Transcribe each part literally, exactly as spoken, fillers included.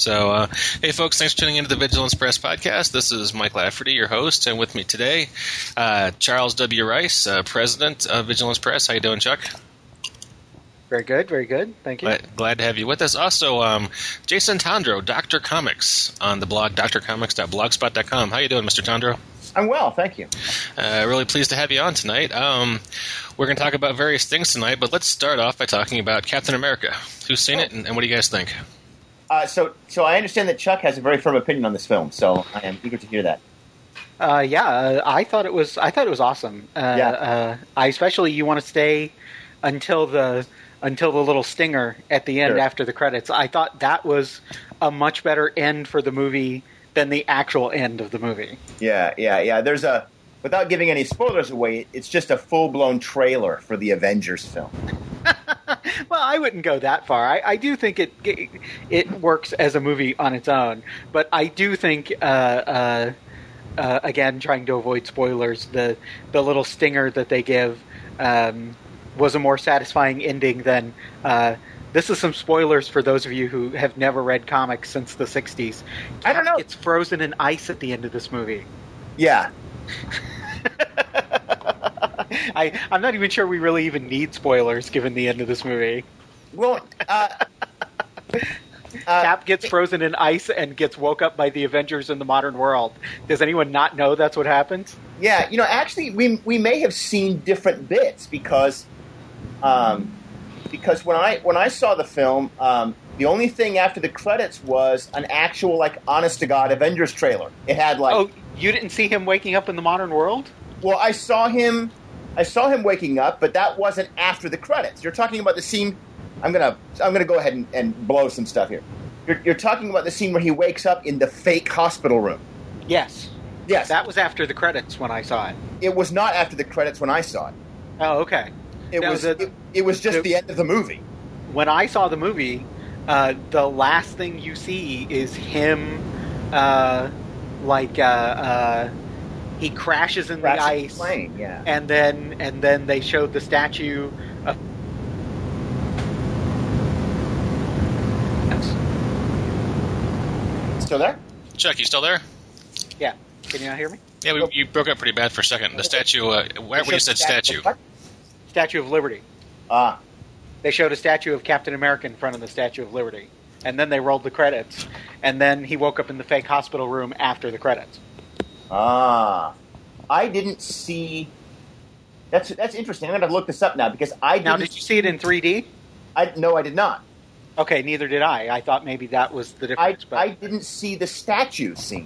So, uh, hey, folks, thanks for tuning into the Vigilance Press podcast. This is Mike Lafferty, your host, and with me today, uh, Charles W. Rice, uh, president of Vigilance Press. How you doing, Chuck? Very good, very good. Thank you. Glad, glad to have you with us. Also, um, Jason Tondro, Doctor Comics, on the blog d r comics dot blogspot dot com. How you doing, Mister Tondro? I'm well, thank you. Uh, really pleased to have you on tonight. Um, we're going to talk about various things tonight, but let's start off by talking about Captain America. Who's seen it, and, and what do you guys think? Uh, so, so I understand that Chuck has a very firm opinion on this film, so I am eager to hear that. Uh, yeah, uh, I thought it was. I thought it was awesome. Uh, Yeah. uh, I especially you want to stay until the until the little stinger at the end Sure. after the credits. I thought that was a much better end for the movie than the actual end of the movie. Yeah, yeah, yeah. There's a, without giving any spoilers away, it's just a full-blown trailer for the Avengers film. Well, I wouldn't go that far. I, I do think it, it it works as a movie on its own, but I do think, uh, uh, uh, again, trying to avoid spoilers, the the little stinger that they give um, was a more satisfying ending than. Uh, this is some spoilers for those of you who have never read comics since the sixties. I don't know. It's frozen in ice at the end of this movie. Yeah. I, I'm not even sure we really even need spoilers given the end of this movie. Well, uh, uh, Cap gets frozen in ice and gets woke up by the Avengers in the modern world. Does anyone not know that's what happens? yeah, you know, actually, we we may have seen different bits because, um, because when I when I saw the film, um, the only thing after the credits was an actual, like, honest to God Avengers trailer. It had like, Oh, you didn't see him waking up in the modern world? well, I saw him, I saw him waking up, but that wasn't after the credits. You're talking about the scene. I'm gonna I'm gonna go ahead and, and blow some stuff here. You're, you're talking about the scene where he wakes up in the fake hospital room. Yes. Yes, That was after the credits when I saw it. it was not after the credits when I saw it. Oh, okay. It Now, was the- it, it was just the- the end of the movie. When I saw the movie, uh, the last thing you see is him, uh, like, uh, uh, he crashes in Crashed the the ice. plane, yeah. And then, and then they showed the statue of. Still there? Chuck, you still there? Yeah. Can you not hear me? Yeah, we, you broke up pretty bad for a second. The statue, uh, where when you said statue. What? Statue of Liberty. Ah, They showed a statue of Captain America in front of the Statue of Liberty. And then they rolled the credits. And then he woke up in the fake hospital room after the credits. ah. I didn't see. That's that's interesting. I'm gonna look this up now because I didn't. Now, did you see it in three D? I no, I did not. Okay, neither did I. I thought maybe that was the I difference. but I didn't see the statue scene.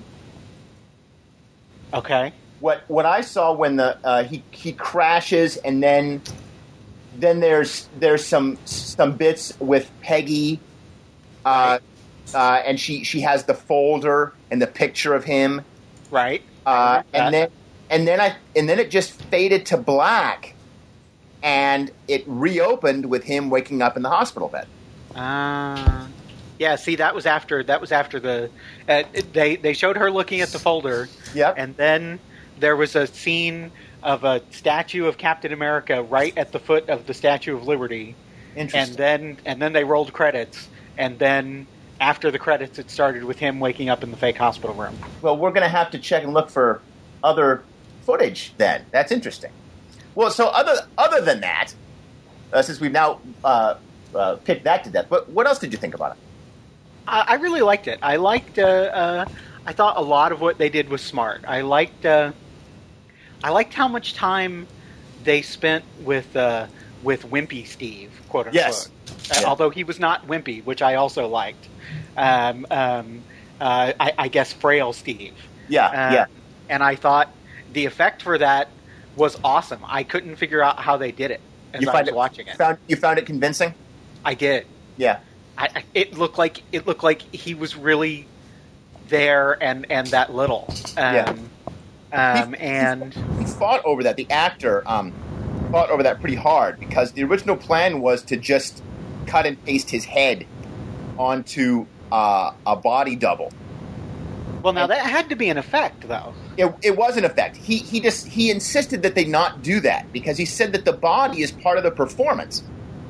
Okay. What what I saw when the uh, he he crashes and then then there's there's some some bits with Peggy, uh, uh, and she she has the folder and the picture of him, Right. uh, That- and then and then I and then it just faded to black, and it reopened with him waking up in the hospital bed. Uh, yeah. See, that was after. That was after the. Uh, it- they they showed her looking at the folder. Yep. And then there was a scene of a statue of Captain America right at the foot of the Statue of Liberty. Interesting. And then and then they rolled credits. And then after the credits, it started with him waking up in the fake hospital room. Well, we're going to have to check and look for other footage then. That's interesting. Well, so other other than that, uh, since we've now uh, uh, picked that to death, but what else did you think about it? I, I really liked it. I liked. Uh, uh, I thought a lot of what they did was smart. I liked. Uh, I liked how much time they spent with uh, with Wimpy Steve, quote unquote. Yes. Uh, Yeah. Although he was not wimpy, which I also liked. Um, um, uh, I, I guess frail Steve. Yeah, Uh, yeah. And I thought the effect for that was awesome. I couldn't figure out how they did it as You I find was it watching it. Found, you found it convincing? I did. Yeah. I, I- it looked like it looked like he was really there and, and that little. Um, Yeah. um, He- and He fought over that. The actor um, fought over that pretty hard because the original plan was to just cut and paste his head onto uh, a body double. well, now that had to be an effect, though. It, it was an effect. He he just he insisted that they not do that because he said that the body is part of the performance.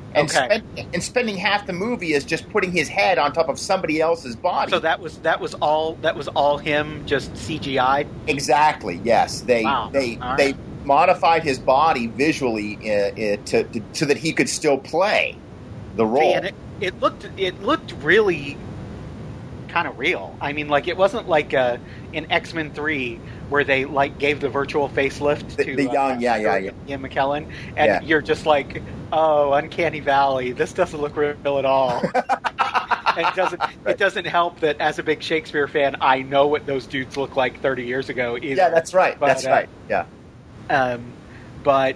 And, Okay. spend, and spending half the movie is just putting his head on top of somebody else's body. So that was that was all that was all him, just C G I'd. Exactly. Yes, they Wow. they All they right. modified his body visually uh, uh, to, to so that he could still play the role. See, and it, it looked it looked really kind of real. I mean, like it wasn't like uh, in X-Men three where they like gave the virtual facelift The- to the young- uh, yeah, yeah, yeah. Ian McKellen, and Yeah. you're just like, oh, Uncanny Valley. This doesn't look real at all. And it doesn't it doesn't help that as a big Shakespeare fan, I know what those dudes look like thirty years ago. Either. Yeah, that's right. But, that's uh, right. Yeah. Um, but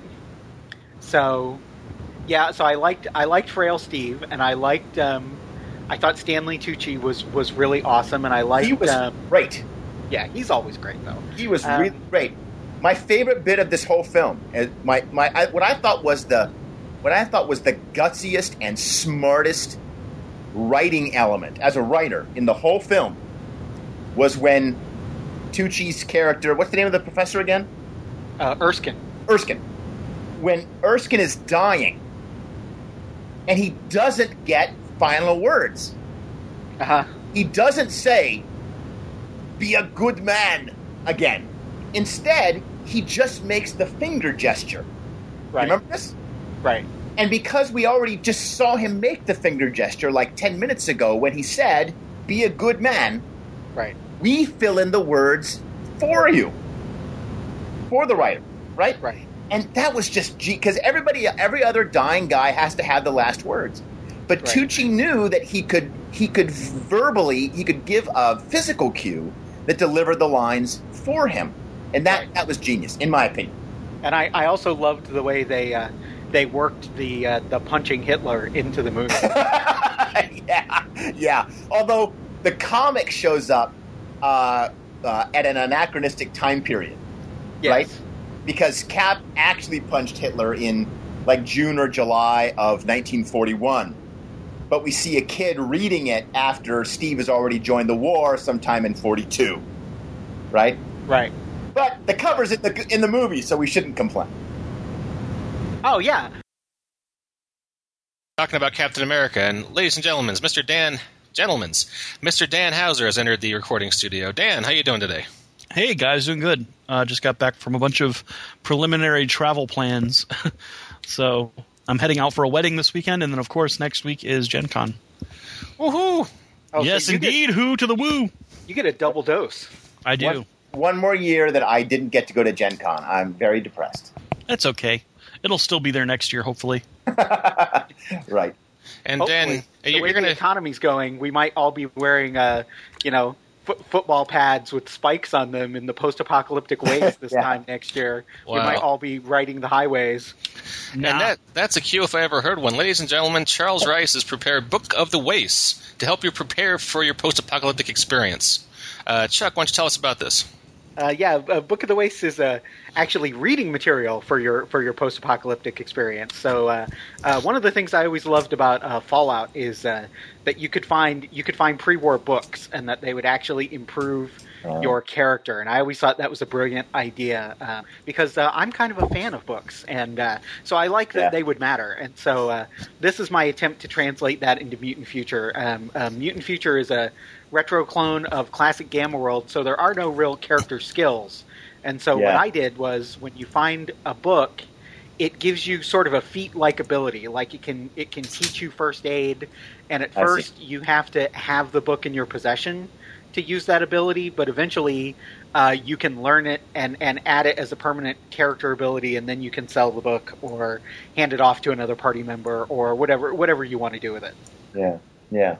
so yeah, so I liked I liked Frail Steve, and I liked um, I thought Stanley Tucci was was really awesome, and I liked He was um, great. yeah, he's always great though. He was Um, really great. My favorite bit of this whole film, is my my I, what I thought was the what I thought was the gutsiest and smartest writing element as a writer in the whole film was when Tucci's character, what's the name of the professor again? Uh, Erskine. Erskine. When Erskine is dying and he doesn't get final words. Uh huh. He doesn't say, "Be a good man," again. Instead, he just makes the finger gesture. Right. Remember this? Right. And because we already just saw him make the finger gesture like ten minutes ago when he said, "Be a good man," Right. we fill in the words for you. For the writer, right? Right. And that was just because everybody, every other dying guy has to have the last words. But Right. Tucci knew that he could, he could verbally, he could give a physical cue that delivered the lines for him, and that, Right. that was genius, in my opinion. And I, I also loved the way they uh, they worked the uh, the punching Hitler into the movie. yeah, yeah. Although the comic shows up uh, uh, at an anachronistic time period, Yes. right? Because Cap actually punched Hitler in like June or July of nineteen forty-one. But we see a kid reading it after Steve has already joined the war sometime in forty-two, right? Right. But the cover's in the in the movie, so we shouldn't complain. Oh yeah. Talking about Captain America, and ladies and gentlemen, Mister Dan, gentlemen's, Mister Dan Hauser has entered the recording studio. Dan, how you doing today? Hey guys, doing good. Uh, just got back from a bunch of preliminary travel plans, so I'm heading out for a wedding this weekend, and then of course next week is Gen Con. Woohoo! Oh, yes, so you indeed. Who to the woo? Get, you get a double dose. I do. One, one more year that I didn't get to go to Gen Con. I'm very depressed. That's okay. It'll still be there next year, hopefully. Right. And Hopefully, Dan, the you're, way you're going the to economy's going, we might all be wearing, uh, you know, fo- football pads with spikes on them in the post-apocalyptic ways this Yeah. time next year. We Wow. might all be riding the highways. Nah. And that, that's a cue if I ever heard one. Ladies and gentlemen, Charles Rice has prepared Book of the Wastes to help you prepare for your post-apocalyptic experience. Uh, Chuck, why don't you tell us about this? Uh, yeah, uh, Book of the Wastes is uh, actually reading material for your for your post-apocalyptic experience. So uh, uh, one of the things I always loved about uh, Fallout is uh, that you could find you could find pre-war books, and that they would actually improve Oh. your character. And I always thought that was a brilliant idea uh, because uh, I'm kind of a fan of books, and uh, so I like that Yeah. they would matter. And so uh, this is my attempt to translate that into Mutant Future. Um, uh, Mutant Future is a retro clone of classic Gamma World, so there are no real character skills. And so Yeah. what I did was, when you find a book, it gives you sort of a feat-like ability. Like it can it can teach you first aid, and at I see. first you have to have the book in your possession to use that ability, but eventually uh, you can learn it and, and add it as a permanent character ability, and then you can sell the book or hand it off to another party member or whatever whatever you want to do with it. Yeah. Yeah.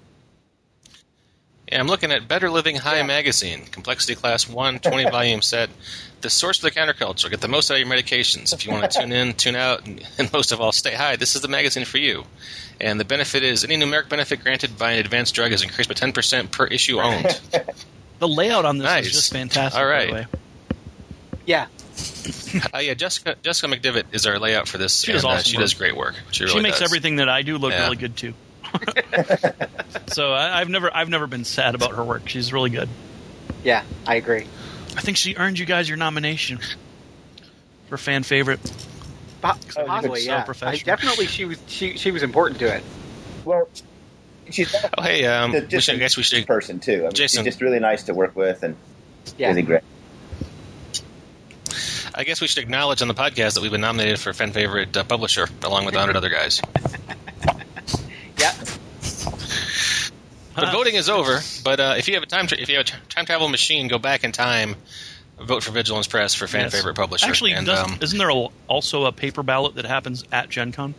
Yeah, I'm looking at Better Living High Yeah. magazine, complexity class one, twenty volume set. The source of the counterculture. Get the most out of your medications. If you want to tune in, tune out, and, and most of all, stay high. This is the magazine for you. And the benefit is any numeric benefit granted by an advanced drug is increased by ten percent per issue owned. The layout on this Nice. is just fantastic. All by right. the way. Yeah, uh, yeah, Jessica Jessica McDivitt is our layout for this. She and, does uh, awesome she work. does great work. She, really She makes does. everything that I do look Yeah. really good too. So I, I've never I've never been sad about her work. She's really good. yeah, I agree. I think she earned you guys your nomination for fan favorite. Po- Oh, possibly, so yeah. I, professional. definitely, she was she she was important to it. Well, she's Oh, hey, um, a, we just should, I a guess we should. person too. I mean, Jason. she's just really nice to work with and Yeah. really great. I guess we should acknowledge on the podcast that we've been nominated for fan favorite uh, publisher, along with a hundred other guys. Yeah. The voting is over, but uh, if you have a time tra- if you have a t- time travel machine, go back in time, vote for Vigilance Press for fan Yes. favorite publisher. Actually, and, does, um, isn't there a, also a paper ballot that happens at Gen Con?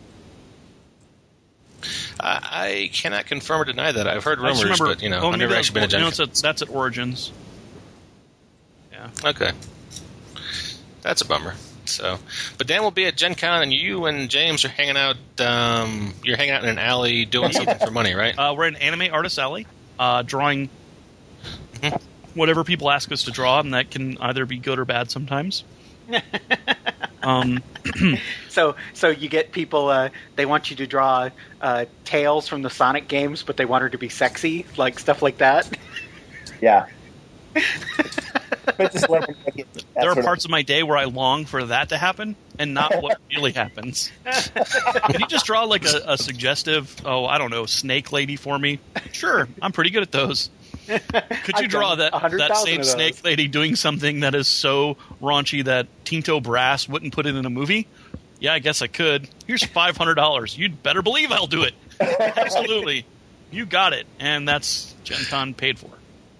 I, I cannot confirm or deny that. I've heard I just rumors, remember, but you know, oh, I've maybe never that's, actually been a Gen no, Con. it's at, that's at Origins. Yeah. Okay, that's a bummer. So, but Dan will be at Gen Con, and you and James are hanging out. Um, you're hanging out in an alley doing something for money, right? Uh, we're in Anime Artist Alley, uh, drawing Mhm. whatever people ask us to draw, and that can either be good or bad sometimes. um, So so you get people. Uh, they want you to draw uh, Tails from the Sonic games, but they want her to be sexy, like stuff like that. Yeah. Princess Leia, that there are sort of- parts of my day where I long for that to happen, and not what really happens. Can you just draw like a, a suggestive, oh, I don't know, snake lady for me? Sure, I'm pretty good at those. Could you I've draw done that one hundred that thousand same of those. snake lady doing something that is so raunchy that Tinto Brass wouldn't put it in a movie? Yeah, I guess I could. Here's five hundred dollars. You'd better believe I'll do it. Absolutely. You got it. And that's Gen Con paid for.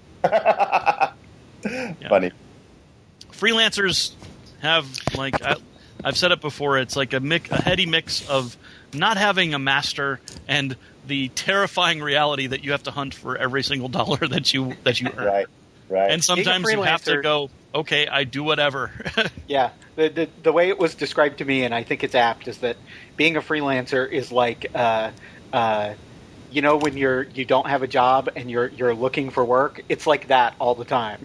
Funny. Freelancers have, like, I, I've said it before, it's like a, mix, a heady mix of not having a master and the terrifying reality that you have to hunt for every single dollar that you that you earn. Right. Right. And sometimes you have to freelancer- go, okay, I do whatever. Yeah, the, the the way it was described to me, and I think it's apt, is that being a freelancer is like, uh, uh, you know, when you're you don't have a job and you're you're looking for work. It's like that all the time.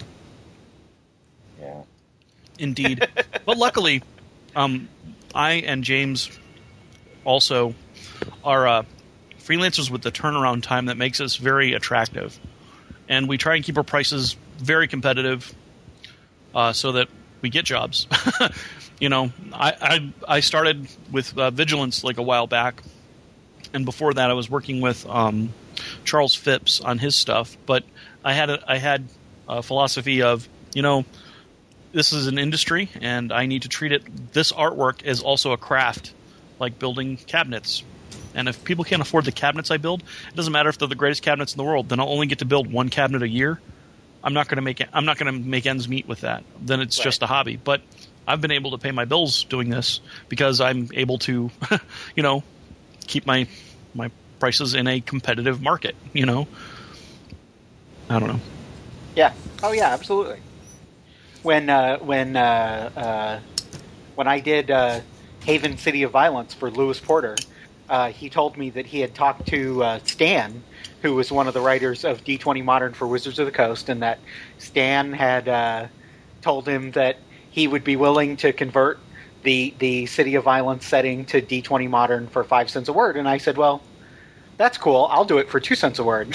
yeah. Indeed. But luckily, um, I and James also are uh, freelancers with the turnaround time that makes us very attractive. And we try and keep our prices very competitive uh, so that we get jobs. You know, I, I, I started with uh, Vigilance like a while back. And before that, I was working with um, Charles Phipps on his stuff. But I had a, I had a philosophy of, you know, this is an industry, and I need to treat it. This artwork is also a craft, like building cabinets. And if people can't afford the cabinets I build, it doesn't matter if they're the greatest cabinets in the world. Then I'll only get to build one cabinet a year. I'm not going to make I'm not going to make ends meet with that. Then it's Right. just a hobby. But I've been able to pay my bills doing this because I'm able to, you know, keep my my prices in a competitive market. You know, I don't know. Yeah. Oh yeah, absolutely. When uh, when uh, uh, when I did uh, Haven City of Violence for Lewis Porter, uh, he told me that he had talked to uh, Stan, who was one of the writers of D twenty Modern for Wizards of the Coast, and that Stan had uh, told him that he would be willing to convert the the City of Violence setting to D twenty Modern for five cents a word. And I said, well, that's cool. I'll do it for two cents a word.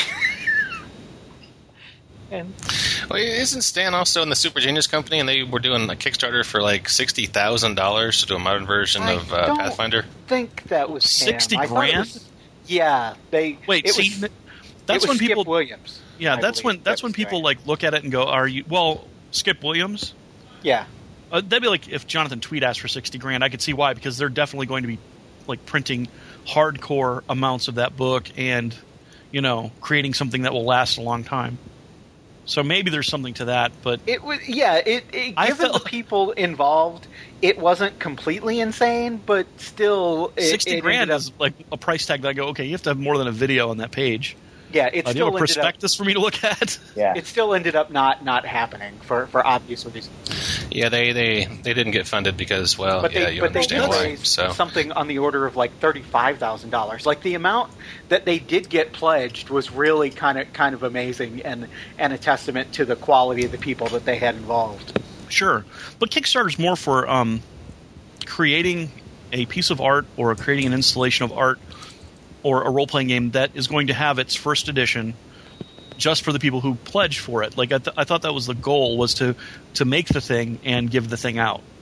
and Well, isn't Stan also in the Super Genius Company, and they were doing a Kickstarter for like sixty thousand dollars to do a modern version I of uh, don't- Pathfinder? think that was him. sixty I thought it grand? was- yeah, they. Wait, it see, was, that's it was when Skip people. Williams. Yeah, I that's believe, when that's that when was people doing like look at it and go, "Are you well, Skip Williams?" it. Yeah, Uh, that'd be like if Jonathan Tweet asked for sixty grand. I could see why, because they're definitely going to be like printing hardcore amounts of that book and, you know, creating something that will last a long time. So maybe there's something to that, but it was. Yeah, it. it I given felt- the people involved, it wasn't completely insane, but still, it, sixty it grand ended up- is like a price tag that I go, okay, you have to have more than a video on that page. Yeah, it Uh, do you still have a ended up. prospectus for me to look at? Yeah. It still ended up not not happening for for obvious reasons. Yeah, they, they, they didn't get funded because, well, But yeah, they you but they understand did why. raise So something on the order of like thirty five thousand dollars. Like the amount that they did get pledged was really kind of kind of amazing and and a testament to the quality of the people that they had involved. Sure, but Kickstarter's more for um, creating a piece of art or creating an installation of art or a role-playing game that is going to have its first edition just for the people who pledge for it. Like I, th- I thought that was the goal, was to to make the thing and give the thing out.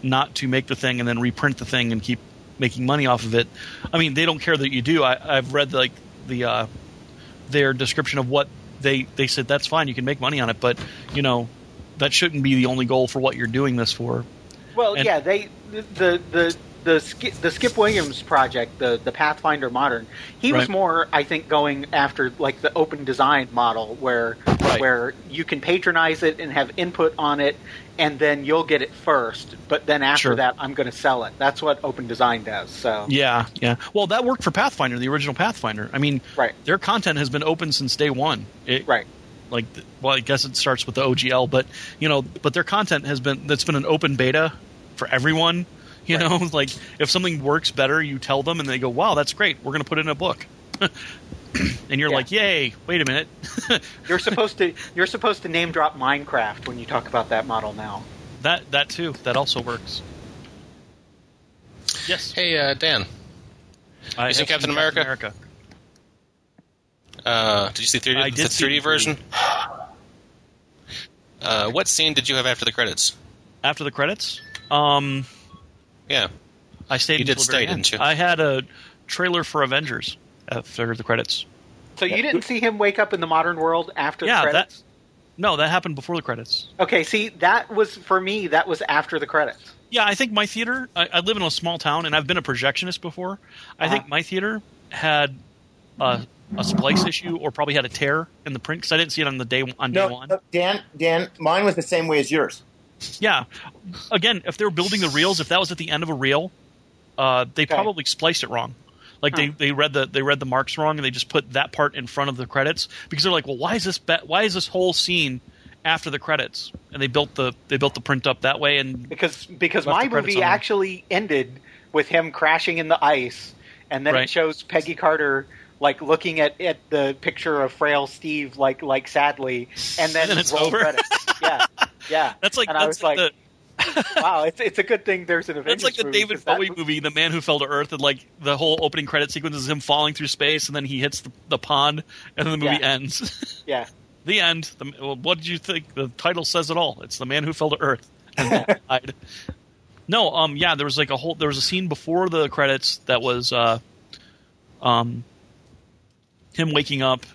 not to make the thing and then reprint the thing and keep making money off of it. I mean, they don't care that you do. I, I've read like the uh, their description of what they they said. That's fine, you can make money on it, but you know that shouldn't be the only goal for what you're doing this for. Well, And- yeah, they the the the Skip, the Skip Williams project, the the Pathfinder Modern. He was Right. more, I think, going after like the open design model, where Right. where you can patronize it and have input on it, and then you'll get it first. But then after Sure. that, I'm going to sell it. That's what open design does. So Yeah, yeah. Well, that worked for Pathfinder, the original Pathfinder. I mean, Right. their content has been open since day one. It, right. Like, well, I guess it starts with the O G L, but you know, but their content has been that's been an open beta for everyone. You Right. know, like if something works better, you tell them, and they go, "Wow, that's great. We're going to put it in a book." And you're Yeah. like, "Yay! Wait a minute." You're supposed to you're supposed to name drop Minecraft when you talk about that model now. that that too. That also works. Yes. Hey, uh, Dan, I You seen have Captain seen America? America. uh, did you see three D, I the did see three D the version? Uh, what scene did you have after the credits? After the credits, um, Yeah. I stayed. You did until the very stay, end. didn't you? I had a trailer for Avengers after the credits. So you didn't see him wake up in the modern world after Yeah, the that- credits? No, that happened before the credits. Okay, see, that was, for me, that was after the credits. Yeah, I think my theater. I, I live in a small town, and I've been a projectionist before. I Uh-huh. think my theater had a, a splice issue, or probably had a tear in the print because I didn't see it on the day on day No, one. no, Dan, Dan, mine was the same way as yours. Yeah, again, if they were building the reels, if that was at the end of a reel, uh, they Okay. probably spliced it wrong. Like Huh. they, they read the they read the marks wrong, and they just put that part in front of the credits because they're like, well, why is this be- why is this whole scene after the credits? And they built the they built the print up that way. And Because because Left my the credits movie on there. actually ended with him crashing in the ice, and then Right. it shows Peggy Carter like looking at, at the picture of frail Steve like like sadly, and then, And then it's roll over? credits. Yeah, yeah. that's like and I that's was like like, the, wow, it's it's a good thing there's an Avengers that's like the movie, David 'cause that Bowie was- movie, The Man Who Fell to Earth, and like the whole opening credit sequence is him falling through space, and then he hits the, the pond, and then the movie Yeah. ends. Yeah, The end. The, well, what did you think? The title says it all. It's The Man Who Fell to Earth and then died. No, um, yeah, there was like a whole. There was a scene before the credits that was, uh, um, him waking up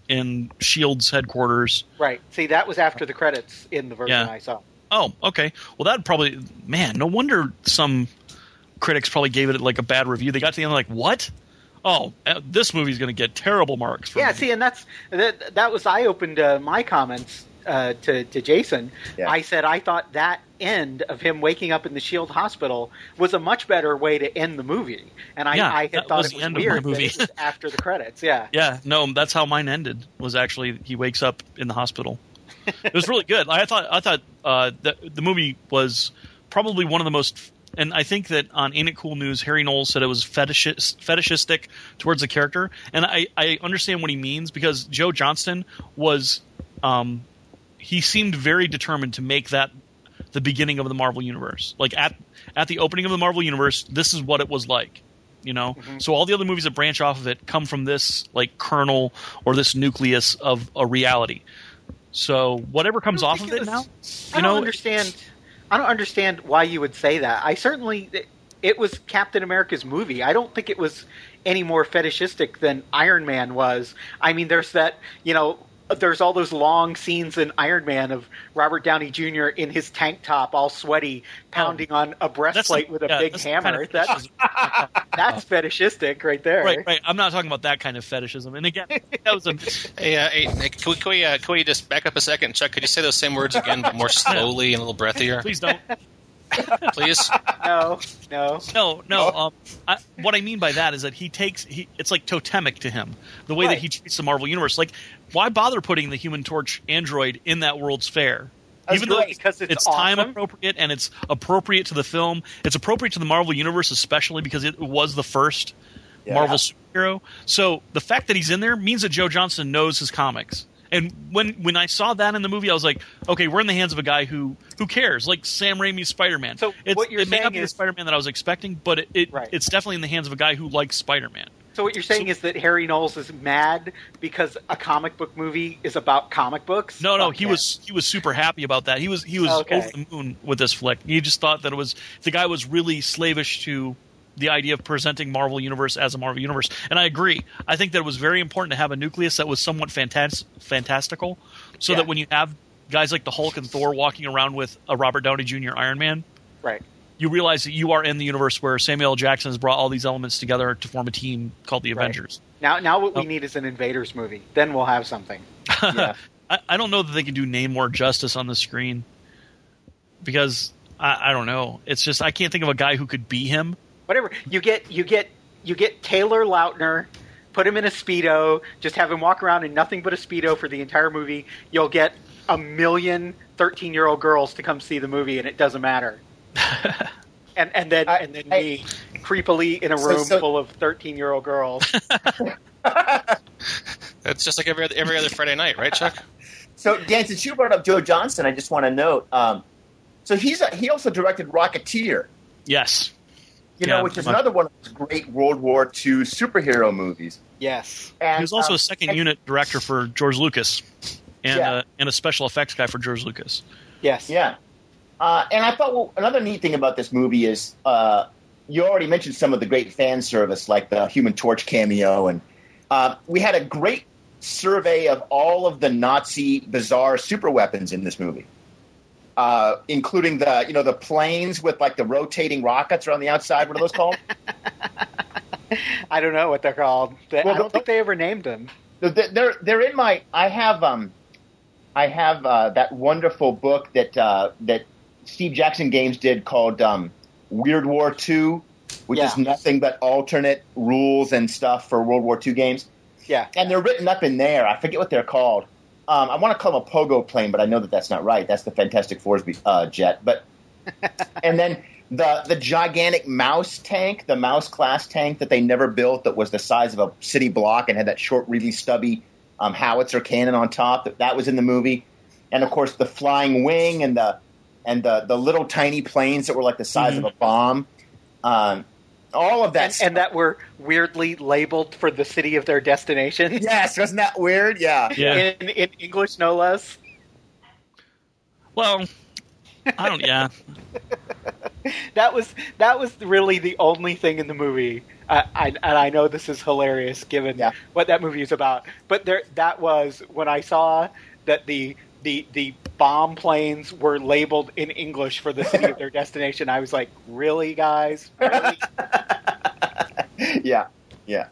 in Shield's headquarters. right. See, that was after the credits in the version Yeah. I saw. Oh, okay. Well, that probably man. No wonder some critics probably gave it like a bad review. They got to the end like, what? Oh, uh, this movie's going to get terrible marks. From Yeah, me. see, and that's that. That was I opened uh, my comments uh, to to Jason. Yeah. I said I thought that end of him waking up in the Shield Hospital was a much better way to end the movie, and I, Yeah, I had that thought was it the was end of weird my movie. that it was after the credits. Yeah, Yeah, no, that's how mine ended. Was actually he wakes up in the hospital. It was really good. I thought I thought uh, the the movie was probably one of the most. And I think that on Ain't It Cool News, Harry Knowles said it was fetish, fetishistic towards the character, and I, I understand what he means because Joe Johnston was, um, he seemed very determined to make that the beginning of the Marvel Universe. Like at at the opening of the Marvel Universe, this is what it was like, you know. So all the other movies that branch off of it come from this like kernel or this nucleus of a reality. So whatever comes I don't off of think it, it now, was- you I don't know, understand. I don't understand why you would say that. I certainly it was Captain America's movie. I don't think it was any more fetishistic than Iron Man was. I mean, there's that, you know, there's all those long scenes in Iron Man of Robert Downey Junior in his tank top, all sweaty, pounding on a breastplate the- with a yeah, big that's the kind hammer. of that's fetishism. that's fetishistic right there. Right, right. I'm not talking about that kind of fetishism. And again, that was a Hey, uh, hey Nick, can we, can, we, uh, can we just back up a second? Chuck, could you say those same words again, but more slowly and a little breathier? please don't. Please? No, no. No, no. Um, I, what I mean by that is that he takes he. It's like totemic to him the way Right. that he treats the Marvel universe. Like, why bother putting the Human Torch android in that World's Fair? That's Even though right, it's, because it's time awesome. appropriate and it's appropriate to the film, it's appropriate to the Marvel universe, especially because it was the first Yeah. Marvel superhero. So the fact that he's in there means that Joe Johnston knows his comics. And when when I saw that in the movie, I was like, okay, we're in the hands of a guy who who cares, like Sam Raimi's Spider-Man. So it's, what you're it may not saying be the is- Spider-Man that I was expecting, but it, it Right. it's definitely in the hands of a guy who likes Spider-Man. So what you're saying So- is that Harry Knowles is mad because a comic book movie is about comic books? No, no, Fuck he yeah. was he was super happy about that. He was he was Okay. over the moon with this flick. He just thought that it was the guy was really slavish to the idea of presenting Marvel Universe as a Marvel Universe. And I agree. I think that it was very important to have a nucleus that was somewhat fantas- fantastical, so Yeah. that when you have guys like the Hulk and Thor walking around with a Robert Downey Junior Iron Man, Right. you realize that you are in the universe where Samuel L. Jackson has brought all these elements together to form a team called the Right. Avengers. Now, now what we Oh. need is an Invaders movie. Then we'll have something. Yeah. I, I don't know that they can do Namor justice on the screen because I, I don't know. It's just I can't think of a guy who could be him. Whatever you get, you get, you get Taylor Lautner. Put him in a Speedo. Just have him walk around in nothing but a Speedo for the entire movie. You'll get a million thirteen-year-old girls to come see the movie, and it doesn't matter. and and then I- and then I- me creepily in a So- room so- full of thirteen-year-old girls. It's just like every other, every other Friday night, right, Chuck? So, Dan, since you brought up Joe Johnston, I just want to note. Um, so he's a, he also directed Rocketeer, Yes. you Yeah, know, which is much- another one of those great World War Two superhero movies. Yes. And, He was also um, a second and- unit director for George Lucas and, Yeah. uh, and a special effects guy for George Lucas. Yes. Yeah. Uh, and I thought, well, another neat thing about this movie is uh, you already mentioned some of the great fan service, like the Human Torch cameo. And uh, we had a great survey of all of the Nazi bizarre super weapons in this movie, uh, including the, you know, the planes with like the rotating rockets around the outside. What are those called? I don't know what they're called. They- Well, I don't the- think they ever named them. They're, they're, they're in my, I have, um, I have uh, that wonderful book that, uh, that Steve Jackson Games did called um, Weird War Two, which Yeah. is nothing but alternate rules and stuff for World War Two games. Yeah. And they're written up in there. I forget what they're called. Um, I want to call them a pogo plane, but I know that that's not right. That's the Fantastic Four's uh, jet. But and then the the gigantic mouse tank, the mouse class tank that they never built, that was the size of a city block and had that short, really stubby um, howitzer cannon on top. That that was in the movie. And of course, the flying wing and the and the the little tiny planes that were like the size Mhm. of a bomb. Um, all of that. And, stuff. and that were weirdly labeled for the city of their destination. Yes, wasn't that weird? Yeah. Yeah. In, in English, no less. Well, I don't. Yeah. That was that was really the only thing in the movie. I, I, and I know this is hilarious given Yeah. what that movie is about. But there, that was when I saw that the the the bomb planes were labeled in English for the city of their destination. I was like, really, guys? Really? yeah, yeah.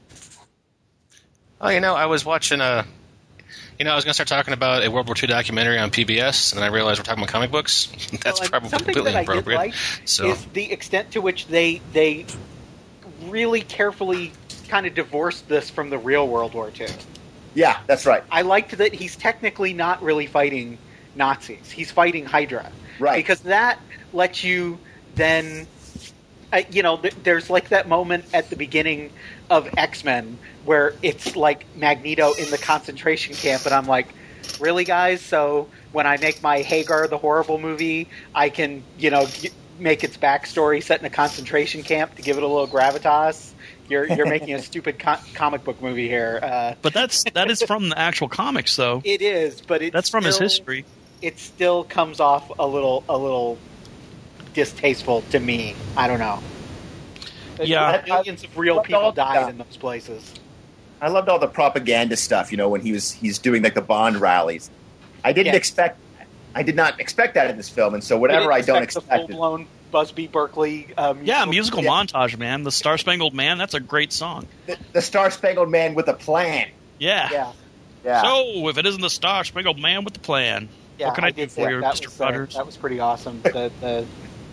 Oh, you know, I was watching a. You know, I was going to start talking about a World War Two documentary on P B S, and then I realized we're talking about comic books. That's Well, and probably something completely that I did inappropriate. like so, is the extent to which they they really carefully kind of divorced this from the real World War Two. Yeah, that's right. I liked that he's technically not really fighting Nazis. He's fighting Hydra. Right. Because that lets you then, uh, you know, th- there's like that moment at the beginning of X-Men where it's like Magneto in the concentration camp, and I'm like, really, guys? So when I make my Hagar the Horrible movie, I can, you know, g- make its backstory set in a concentration camp to give it a little gravitas? You're you're making a stupid co- comic book movie here. Uh, But that's that is from the actual comics, though. it is, but it That's from his still- history. It still comes off a little a little distasteful to me. I don't know. Yeah. Millions of real But people all- died yeah. in those places. I loved all the propaganda stuff. You know, when he was he's doing like the Bond rallies. I didn't Yeah. expect. I did not expect that in this film, and so whatever I don't expect. the it- full blown Busby Berkeley. Um, Yeah, musical Yeah. montage, man. The Star Spangled Man. That's a great song. The, the Star Spangled Man with a plan. Yeah. Yeah, Yeah. So, if it isn't the Star Spangled Man with the plan, yeah. what can I, do did for that. you, That Mister was, uh, Rogers? that was pretty awesome. The, the,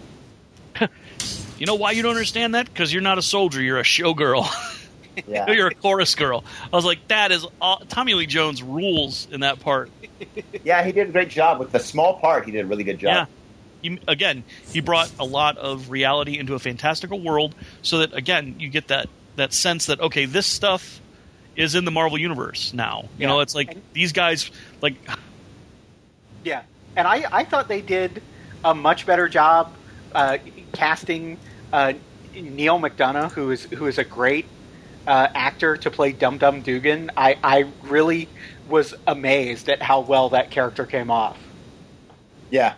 You know why you don't understand that? Because you're not a soldier. You're a showgirl. yeah. You're a chorus girl. I was like, that is all- Tommy Lee Jones rules in that part. Yeah, he did a great job with the small part. He did a really good Yeah. job. He, again, he brought a lot of reality into a fantastical world, so that again you get that that sense that okay, this stuff is in the Marvel universe now. You Yeah. know, it's like And- these guys like yeah, and I, I thought they did a much better job uh, casting uh, Neil McDonough, who is who is a great uh, actor to play Dum Dum Dugan, I, I really was amazed at how well that character came off. Yeah.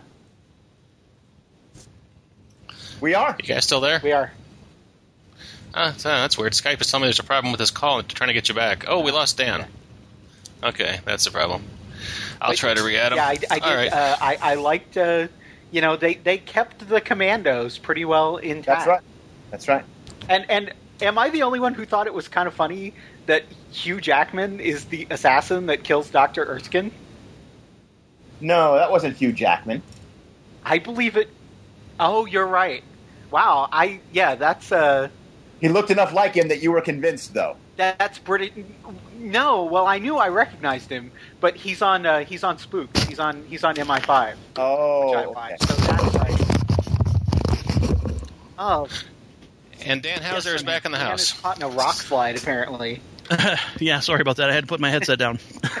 We are. You guys still there? We are. Uh, that's weird. Skype is telling me there's a problem with this call and trying to get you back. Oh, we lost Dan. Okay, that's the problem. I'll But- try to re-add him. Yeah, I, I did. All right. Uh, I, I liked. Uh, you know, they, they kept the commandos pretty well intact. That's right. That's right. And and am I the only one who thought it was kind of funny that Hugh Jackman is the assassin that kills Doctor Erskine? No, that wasn't Hugh Jackman. I believe it. Oh, you're right. Wow. I yeah. That's uh. He looked enough like him that you were convinced, though. That's British. No, well, I knew I recognized him, but he's on uh, he's on Spooks. He's on he's on M I five. Oh, Which I okay. watch, so that's like. Oh, And Dan Hauser is back in the Dan house. is caught in a rock slide, apparently. Yeah, sorry about that. I had to put my headset down.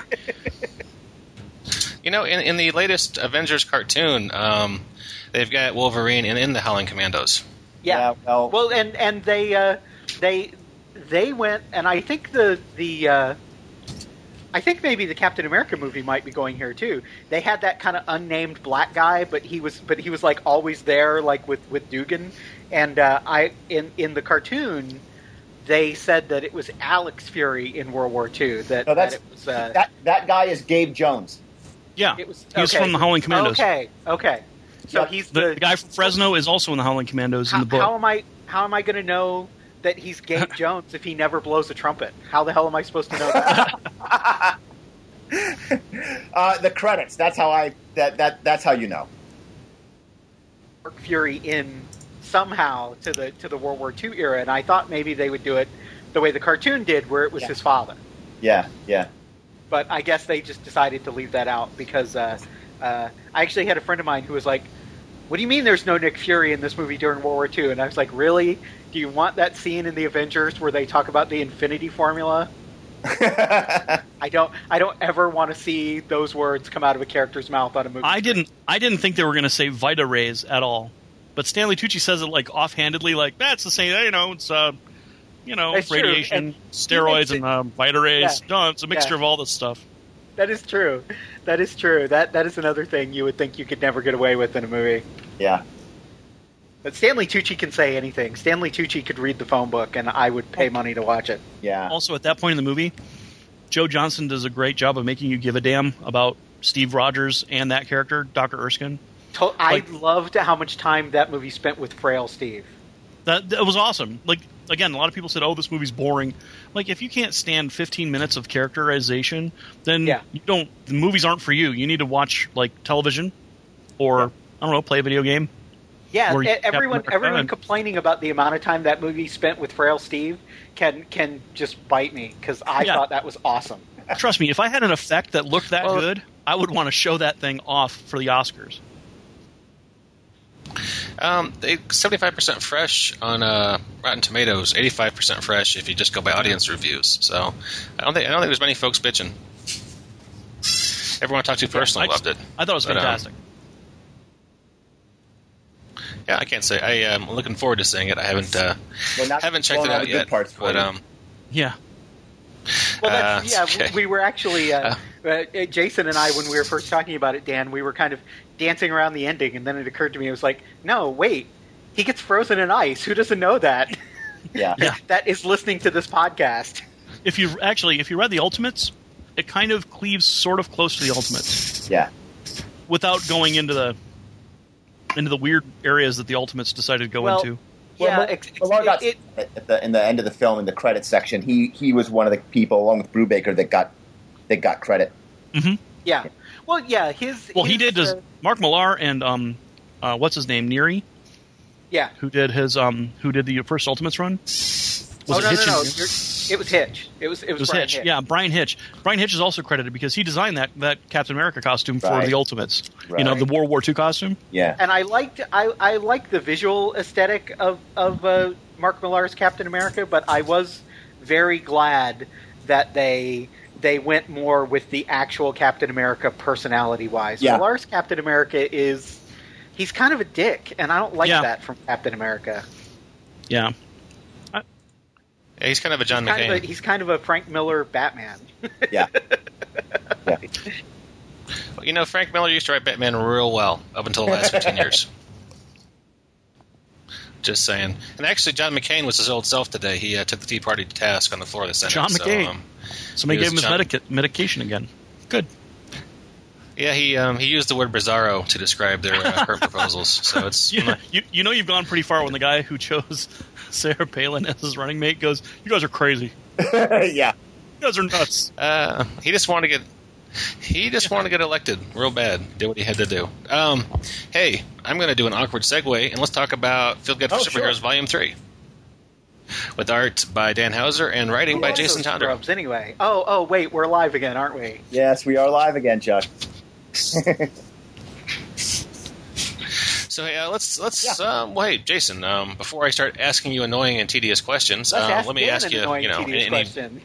You know, in, in the latest Avengers cartoon, um, they've got Wolverine in, in the Howling Commandos. Yeah. Yeah, well- well, and and they uh, they they went, and I think the the uh, I think maybe the Captain America movie might be going here too. They had that kind of unnamed black guy, but he was but he was like always there, like with with Dugan. And uh, I in in the cartoon, they said that it was Alex Fury in World War Two. That, No, that's that it was uh, that that guy is Gabe Jones. Yeah, it was he was okay. from the Howling Commandos. Okay, okay. So Yeah, he's The, the, the guy from Fresno is also in the Howling Commandos how, in the book. how am I how am I going to know that he's Gabe Jones if he never blows a trumpet? How the hell am I supposed to know that? uh, the credits. That's how I. That that that's how you know. Mark Fury in somehow to the to the World War Two era, and I thought maybe they would do it the way the cartoon did, where it was Yeah. his father. Yeah, yeah. But I guess they just decided to leave that out because uh, uh, I actually had a friend of mine who was like, "What do you mean there's no Nick Fury in this movie during World War Two?" And I was like, "Really? Do you want that scene in the Avengers where they talk about the Infinity Formula?" I don't. I don't ever want to see those words come out of a character's mouth on a movie. I didn't. I didn't think they were going to say Vita rays at all, but Stanley Tucci says it like offhandedly, like that's the same. You know, it's uh, you know, That's true. radiation, And he steroids, makes it- and uh, Vita rays. Yeah. No, it's a mixture Yeah. of all this stuff. That is true. That is true. That that is another thing you would think you could never get away with in a movie. Yeah. But Stanley Tucci can say anything. Stanley Tucci could read the phone book, and I would pay money to watch it. Yeah. Also, at that point in the movie, Joe Johnson does a great job of making you give a damn about Steve Rogers and that character, Doctor Erskine. To- I Like- loved how much time that movie spent with frail Steve. That, that was awesome. Like again, a lot of people said, "Oh, this movie's boring." Like if you can't stand fifteen minutes of characterization, then Yeah. you don't. The movies aren't for you. You need to watch like television, or I don't know, play a video game. Yeah, Where you e- kept everyone America everyone and- complaining about the amount of time that movie spent with frail Steve can can just bite me because I Yeah. thought that was awesome. Trust me, if I had an effect that looked that Well- good, I would want to show that thing off for the Oscars. Um, they seventy-five percent fresh on uh, Rotten Tomatoes, eighty-five percent fresh if you just go by audience reviews. So I don't think I don't think there's many folks bitching. Everyone I talked to personally I just- loved it. I thought it was But, um, fantastic. Yeah, I can't say. I am looking forward to seeing it. I haven't uh, Well, not- haven't checked well, it not out the good yet. parts for But you. um, Yeah. Well, that's, Uh, yeah, okay. we were actually uh, uh, Jason and I when we were first talking about it, Dan. We were kind of dancing around the ending, and then it occurred to me. It was like, no, wait, he gets frozen in ice. Who doesn't know that? Yeah. Yeah. That is listening to this podcast. If you actually, if you read the Ultimates, it kind of cleaves sort of close to the Ultimates Yeah. without going into the into the weird areas that the Ultimates decided to go Well, into. Yeah, Well, ex- ex- Millar got it- at the, in the end of the film in the credits section. He he was one of the people along with Brubaker that got that got credit. yeah. Well, yeah, his. Well, he his, did. Does uh, Mark Millar and um, uh, what's his name, Neary, yeah. who did his um, who did the first Ultimates run? Was oh it no, Hitch no, no! and- You're, it was Hitch. It was. It was, It was Brian Hitch. Hitch. Yeah, Brian Hitch. Brian Hitch is also credited because he designed that, that Captain America costume for Right. the Ultimates. You Right. know, the World War Two costume. Yeah. And I liked. I I liked the visual aesthetic of of uh, Mark Millar's Captain America, but I was very glad that they they went more with the actual Captain America personality wise. Yeah. Millar's Captain America is he's kind of a dick, and I don't like Yeah. that from Captain America. Yeah. Yeah, he's kind of a John he's McCain. Kind of a, he's kind of a Frank Miller Batman. Yeah. Yeah. Well, you know, Frank Miller used to write Batman real well up until the last fifteen years. Just saying. And actually, John McCain was his old self today. He uh, took the Tea Party to task on the floor of the Senate. John McCain. So, um, Somebody he gave him was his John- medica- medication again. Good. Yeah, he um, he used the word bizarro to describe their uh, current proposals. So it's You, you, you know you've gone pretty far when the guy who chose Sarah Palin as his running mate goes, "You guys are crazy. Yeah. You guys are nuts." uh, he just wanted to get he just wanted to get elected real bad. Did what he had to do. Um, hey, I'm going to do an awkward segue and let's talk about Field Guide for Oh, Superheroes sure. Volume Three, with art by Dan Hauser and writing Who by are Jason those Tonder. scrubs, anyway. Oh, oh, wait, we're live again, aren't we? Yes, we are live again, Josh. So hey, uh, let's let's Yeah. um, well, hey, Jason. Um, before I start asking you annoying and tedious questions, Let's um, ask let me Dan ask an you. annoying, You know, tedious any, question.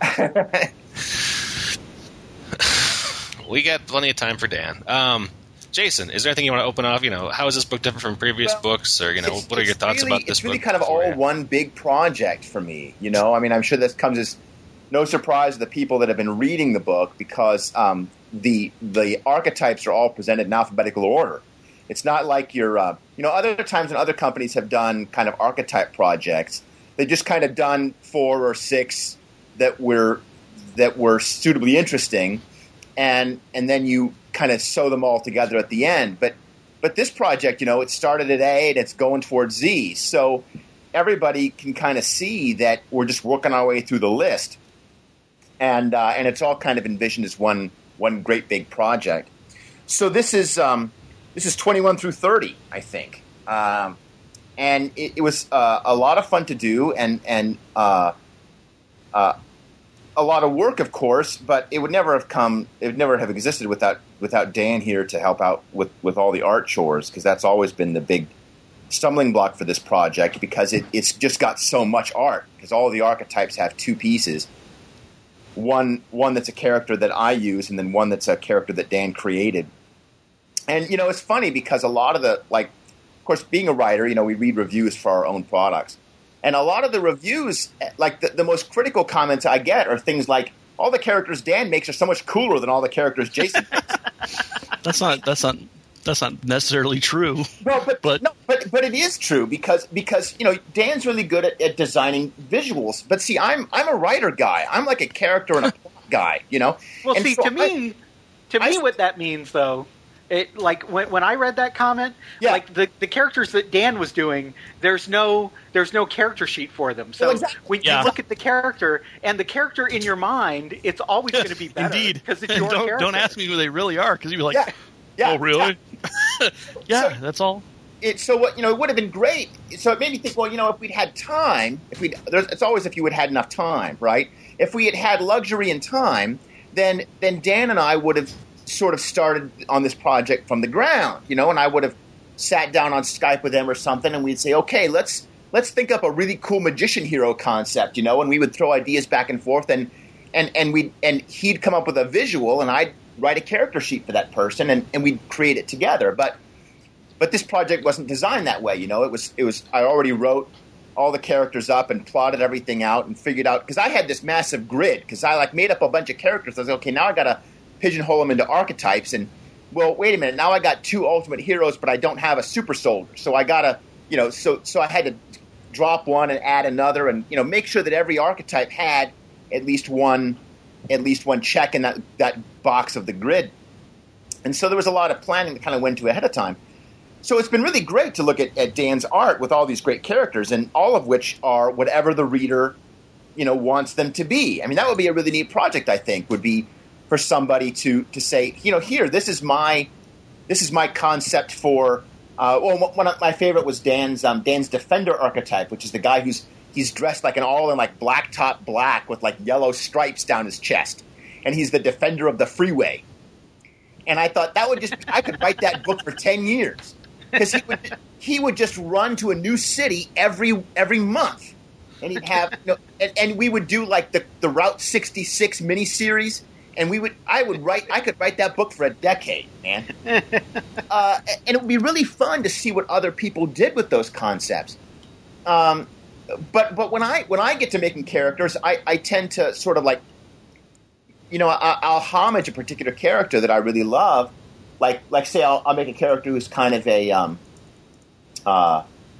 we got plenty of time for Dan. Um, Jason, is there anything you want to open off? You know, how is this book different from previous Well, books, or you know, It's- what are your it's thoughts really, about this It's really book? kind of for all you? one big project for me. You know, I mean, I'm sure this comes as no surprise to the people that have been reading the book because um, the the archetypes are all presented in alphabetical order. It's not like you're, uh, you know, other times when other companies have done kind of archetype projects, they just kind of done four or six that were that were suitably interesting, and and then you kind of sew them all together at the end. But but this project, you know, it started at A and it's going towards Z, so everybody can kind of see that we're just working our way through the list, and uh, and it's all kind of envisioned as one one great big project. So this is um, this is twenty-one through thirty, I think, um, and it, it was uh, a lot of fun to do, and and uh, uh, a lot of work, of course, but it would never have come. It would never have existed without without Dan here to help out with, with all the art chores, because that's always been the big stumbling block for this project, because it, it's just got so much art, because all the archetypes have two pieces. One one that's a character that I use, and then one that's a character that Dan created. And, you know, it's funny because a lot of the, like, of course, being a writer, you know, we read reviews for our own products. And a lot of the reviews, like the, the most critical comments I get are things like, all the characters Dan makes are so much cooler than all the characters Jason makes. That's not that's not that's not necessarily true. No, but, But- no, but but it is true because because you know Dan's really good at, at designing visuals. But see, I'm I'm a writer guy. I'm like a character and a plot guy. You know. Well, And see, so to I- me, to I- me, what that means, though, it like when when I read that comment, Yeah. like the, the characters that Dan was doing, there's no there's no character sheet for them. So Well, exactly. when Yeah. you look at the character and the character in your mind, it's always going to be better. Indeed. because it's your don't character. don't ask me who they really are, because you'd be like, yeah, yeah, "Oh, really?" Yeah, So- that's all. It, so what you know, it would have been great. So it made me think. Well, you know, if we'd had time, if we, it's always if you had had enough time, right? If we had had luxury and time, then then Dan and I would have sort of started on this project from the ground, you know, and I would have sat down on Skype with him or something, and we'd say, okay, let's let's think up a really cool magician hero concept, you know, and we would throw ideas back and forth, and and and we and he'd come up with a visual, and I'd write a character sheet for that person, and, and we'd create it together. But but this project wasn't designed that way, you know. It was it was I already wrote all the characters up and plotted everything out and figured out, because I had this massive grid, because I like made up a bunch of characters. I was like, okay, now I got to pigeonhole them into archetypes, and well, wait a minute, now I got two ultimate heroes, but I don't have a super soldier, so I gotta, you know, so so I had to drop one and add another, and you know, make sure that every archetype had at least one, at least one check in that that box of the grid, and so there was a lot of planning that kind of went to ahead of time. So it's been really great to look at, at Dan's art with all these great characters, and all of which are whatever the reader, you know, wants them to be. I mean, that would be a really neat project, I think, would be for somebody to to say, you know, here, this is my this is my concept for. Uh, well, one of my favorite was Dan's um, Dan's Defender archetype, which is the guy who's he's dressed like an all in like black top black with like yellow stripes down his chest, and he's the defender of the freeway. And I thought that would just I could write that book for ten years, because he would he would just run to a new city every every month, and he'd have you know, and, and we would do like the the Route sixty-six miniseries. And we would, I would write, I could write that book for a decade, man. uh, and it would be really fun to see what other people did with those concepts. Um, but but when I when I get to making characters, I, I tend to sort of like, you know, I, I'll homage a particular character that I really love. Like like say I'll, I'll make a character who's kind of a um, uh,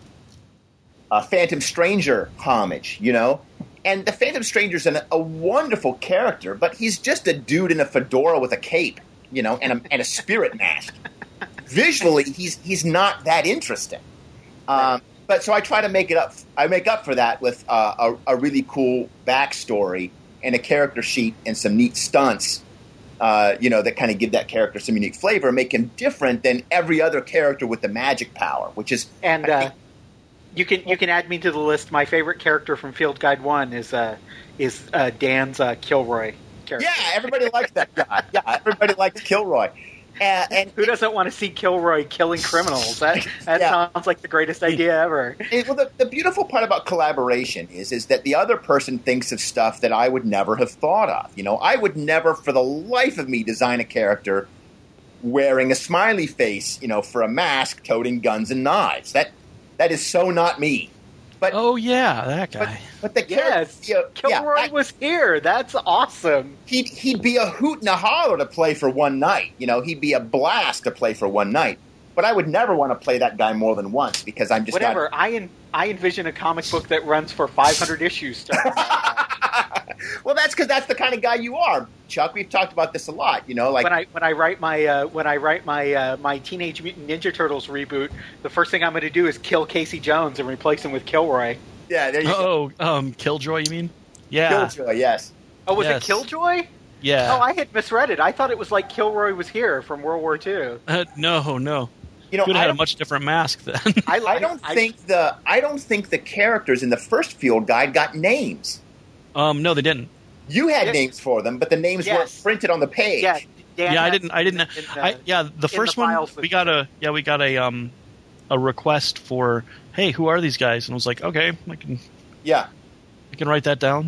a Phantom Stranger homage, you know. And the Phantom Stranger's an, a wonderful character, but he's just a dude in a fedora with a cape, you know, and a, and a spirit mask. Visually, he's he's not that interesting. Um, but so I try to make it up. I make up for that with uh, a, a really cool backstory and a character sheet and some neat stunts, uh, you know, that kind of give that character some unique flavor, make him different than every other character with the magic power, which is And I uh, think, you can you can add me to the list. My favorite character from Field Guide One is uh, is uh, Dan's uh, Kilroy character. yeah, everybody likes that guy. Yeah, everybody likes Kilroy. Uh, and Who doesn't want to see Kilroy killing criminals? That that Yeah. sounds like the greatest idea ever. It, well, the, the beautiful part about collaboration is is that the other person thinks of stuff that I would never have thought of. You know, I would never, for the life of me, design a character wearing a smiley face, you know, for a mask, toting guns and knives. That that is so not me. But Oh yeah, that but, guy. but the Yes, character, yeah, Kilroy I- was here. That's awesome. he'd he'd be a hoot and a holler to play for one night. You know, he'd be a blast to play for one night. But I would never want to play that guy more than once because I'm just Whatever. I en- I envision a comic book that runs for five hundred issues. Starting. not. Well, that's because that's the kind of guy you are, Chuck. We've talked about this a lot. You know, like when I when I write my uh, when I write my uh, my Teenage Mutant Ninja Turtles reboot, the first thing I'm going to do is kill Casey Jones and replace him with Kilroy. yeah, there you go. Oh, um, Killjoy, you mean? Yeah, Killjoy, yes. Oh, was Yes. it Killjoy? yeah. Oh, I had misread it. I thought it was like Kilroy was here from World War Two. Uh, no, no. You know, Could I have had a don't, much different mask then. I, I like- don't think the I don't think the characters in the first Field Guide got names. um, no, they didn't. You had Yes. names for them, but the names Yes. weren't printed on the page. Yeah, Dan yeah, I had didn't. I didn't. in the- I, yeah, the first the one files that- we got a yeah we got a um a request for hey who are these guys and I was like okay I can Yeah. I can write that down.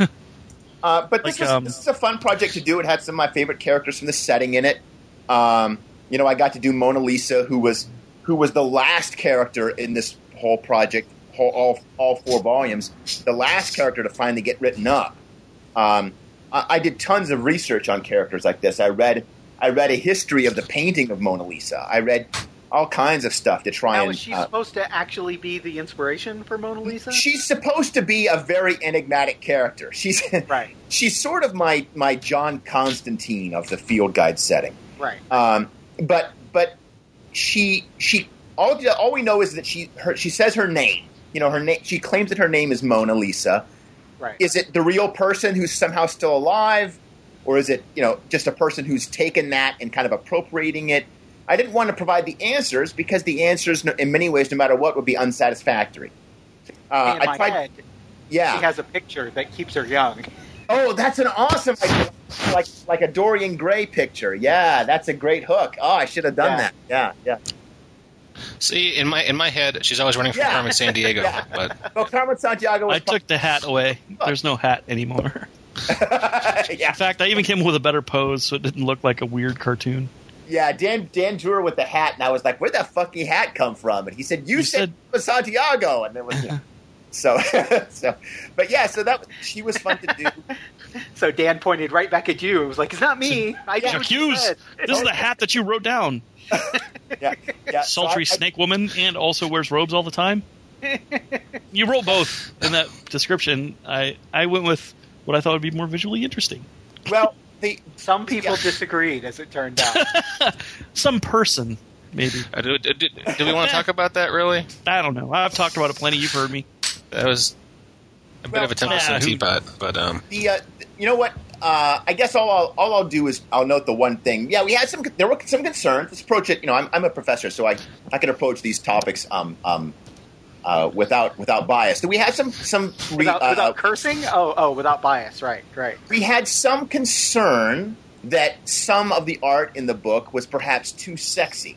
Uh, but this, Like, was, um, this is a fun project to do. It had some of my favorite characters from the setting in it. Um, you know, I got to do Mona Lisa, who was who was the last character in this whole project, whole, all all four volumes, the last character to finally get written up. Um, I, I did tons of research on characters like this. I read I read a history of the painting of Mona Lisa. I read all kinds of stuff to try Now, and. is she uh, supposed to actually be the inspiration for Mona Lisa? She's supposed to be a very enigmatic character. She's Right. she's sort of my my John Constantine of the Field Guide setting. Right. Um, but but she she all all we know is that she her she says her name. You know her name. She claims that her name is Mona Lisa. Right. Is it the real person who's somehow still alive, or is it you know just a person who's taken that and kind of appropriating it? I didn't want to provide the answers because the answers, in many ways, no matter what, would be unsatisfactory. Uh, in I my tried, head, yeah. she has a picture that keeps her young. Oh, that's an awesome idea. Like like a Dorian Gray picture. Yeah, that's a great hook. Oh, I should have done Yeah. that. Yeah, yeah. See, in my in my head, she's always running for Yeah. Carmen San Diego. Yeah. But Well, Carmen Sandiego was I took the hat away. There's no hat anymore. yeah, In fact, I even came up with a better pose so it didn't look like a weird cartoon. yeah. Dan Dan drew her with the hat, and I was like, "Where'd that fucking hat come from?" And he said, "You, You said, said- Santiago," and it was. Yeah. So, so, but yeah, so that was, she was fun to do. So Dan pointed right back at you. It was like, it's not me. I did what you Accused. said. This is the hat that you wrote down. Yeah, yeah. So Sultry I- I- snake woman and also wears robes all the time. You wrote both in that description. I, I went with what I thought would be more visually interesting. Well, the Some people Yeah. disagreed, as it turned out. Some person, maybe. uh, do, do, do, do we want to talk about that? Really? I don't know. I've talked about it plenty. You've heard me. That was a bit Well, of a tempest yeah, in a who- teapot. But um, the uh, you know what? Uh, I guess all I'll, all I'll do is I'll note the one thing. Yeah, we had some. There were some concerns. Let's approach it. You know, I'm, I'm a professor, so I, I can approach these topics um, um, uh, without without bias. So we had some some re, Without, uh, without cursing? Oh, oh, without bias. Right, right. we had some concern that some of the art in the book was perhaps too sexy,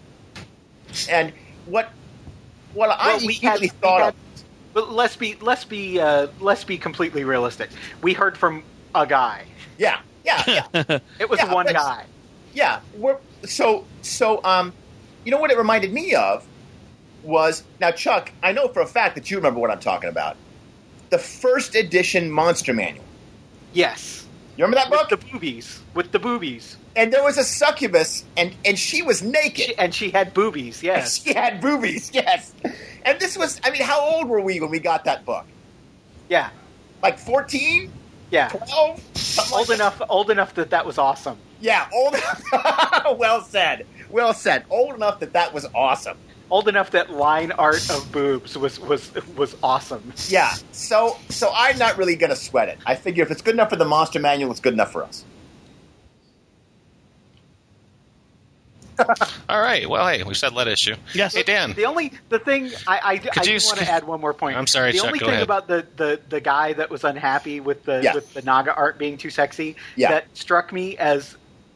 and what what I Well, we had- immediately we thought had- of. But let's be let's be uh, let's be completely realistic. We heard from a guy. Yeah, yeah, yeah. It was Yeah, one but- guy. Yeah, we're, so so um, you know what it reminded me of was now Chuck. I know for a fact that you remember what I'm talking about. the first edition Monster Manual. Yes. You remember that book? With the boobies. With the boobies. And there was a succubus, and, and she was naked. She, and she had boobies, yes. She had boobies, yes. And this was, I mean, how old were we when we got that book? Yeah. Like fourteen? Yeah. twelve? Old like enough, old enough that that was awesome. Yeah, old enough. Well said. Well said. Old enough that that was awesome. Old enough that line art of boobs was was was awesome. Yeah. So so I'm not really going to sweat it. I figure if it's good enough for the Monster Manual, it's good enough for us. All right. Well, hey, we said let issue. Yes. Hey, Dan. The only the thing I I, I do you want to sc- add one more point. I'm sorry, The Chuck, only go thing ahead. about the, the, the guy that was unhappy with the Yeah. with the Naga art being too sexy Yeah. that struck me as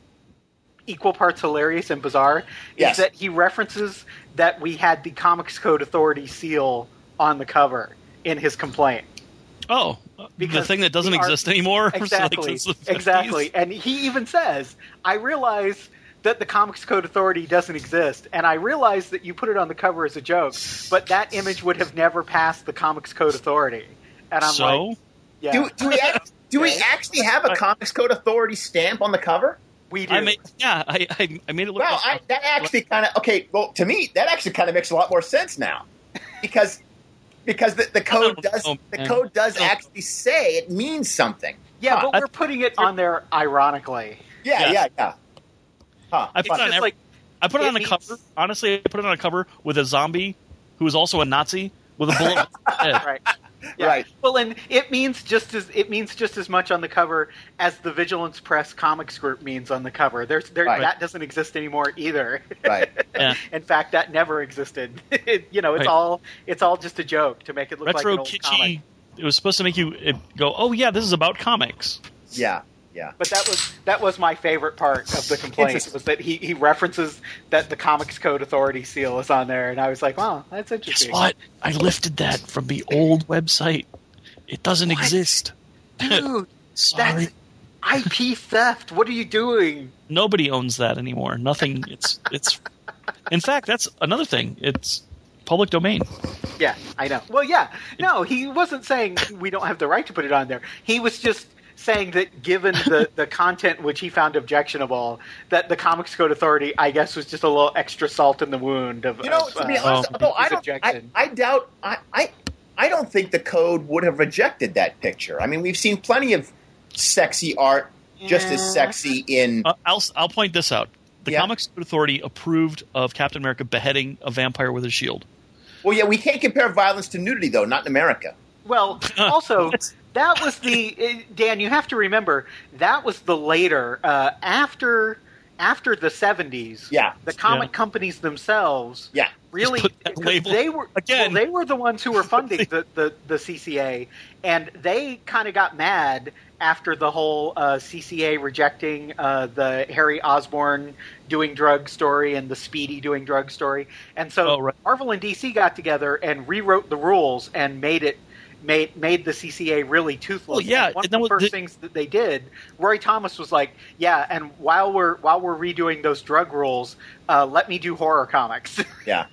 equal parts hilarious and bizarre Yes. is that he references that we had the Comics Code Authority seal on the cover in his complaint. Oh, the Because thing that doesn't the art- exist anymore. Exactly, Like, since the fifties. exactly. And he even says, I realize that the Comics Code Authority doesn't exist, and I realize that you put it on the cover as a joke, but that image would have never passed the Comics Code Authority. And I'm So? like, yeah, Do, do we act, do we Okay. actually have a Comics Code Authority stamp on the cover? we do. I made, yeah, I, I, I made it look. Well, I, that actually kind of okay. Well, to me, that actually kind of makes a lot more sense now, because because the, the code don't does know, the man. code does I don't- actually say it means something. yeah, Huh. but we're putting it on there ironically. Yeah, Yeah. yeah, yeah. Huh. I It's put it on just every, like, I put it it on a means- cover. Honestly, I put it on a cover with a zombie who is also a Nazi with a bullet. in his head. right. Yeah. Right. Well, and it means just as it means just as much on the cover as the Vigilance Press Comics Group means on the cover. There's there Right. that doesn't exist anymore either. Right. Yeah. In fact, that never existed. It- you know, it's Right. all it's all just a joke to make it look like Retro an old kitschy. comic. It was supposed to make you it go, oh yeah, this is about comics. Yeah, yeah. But that was that was my favorite part of the complaint Interesting. was that he, he references that the Comics Code Authority seal is on there, and I was like, wow, that's Guess interesting. what? I lifted that from the old website. It doesn't What? exist. Dude, Sorry. that's I P theft. What are you doing? Nobody owns that anymore. Nothing. It's it's. In fact, that's another thing. It's public domain. Yeah, I know. Well, yeah. No, he wasn't saying we don't have the right to put it on there. He was just saying that given the, the content which he found objectionable, that the Comics Code Authority, I guess, was just a little extra salt in the wound of, You know, of, to be uh, honest, oh. although I his don't, I, objection. I doubt, I, I, I don't think the code would have rejected that picture. I mean, we've seen plenty of sexy art, just as Yeah. sexy in. Uh, I'll I'll point this out. The Yeah. Comics Code Authority approved of Captain America beheading a vampire with a shield. Well, yeah, we can't compare violence to nudity, though, not in America. Well, also, What? that was the uh, Dan. You have to remember that was the later uh, after after the seventies. Yeah. the comic Yeah. companies themselves. Yeah. Really, Just put that 'cause label they were again. well, they were the ones who were funding the, the, the C C A, and they kind of got mad after the whole uh, C C A rejecting uh, the Harry Osborn doing drug story and the Speedy doing drug story, and so Oh, right. Marvel and D C got together and rewrote the rules and made it. Made made the C C A really toothless. Well, yeah, And one of and that the was first the- things that they did, Roy Thomas was like, "Yeah, and while we're while we're redoing those drug rules, uh, let me do horror comics." Yeah.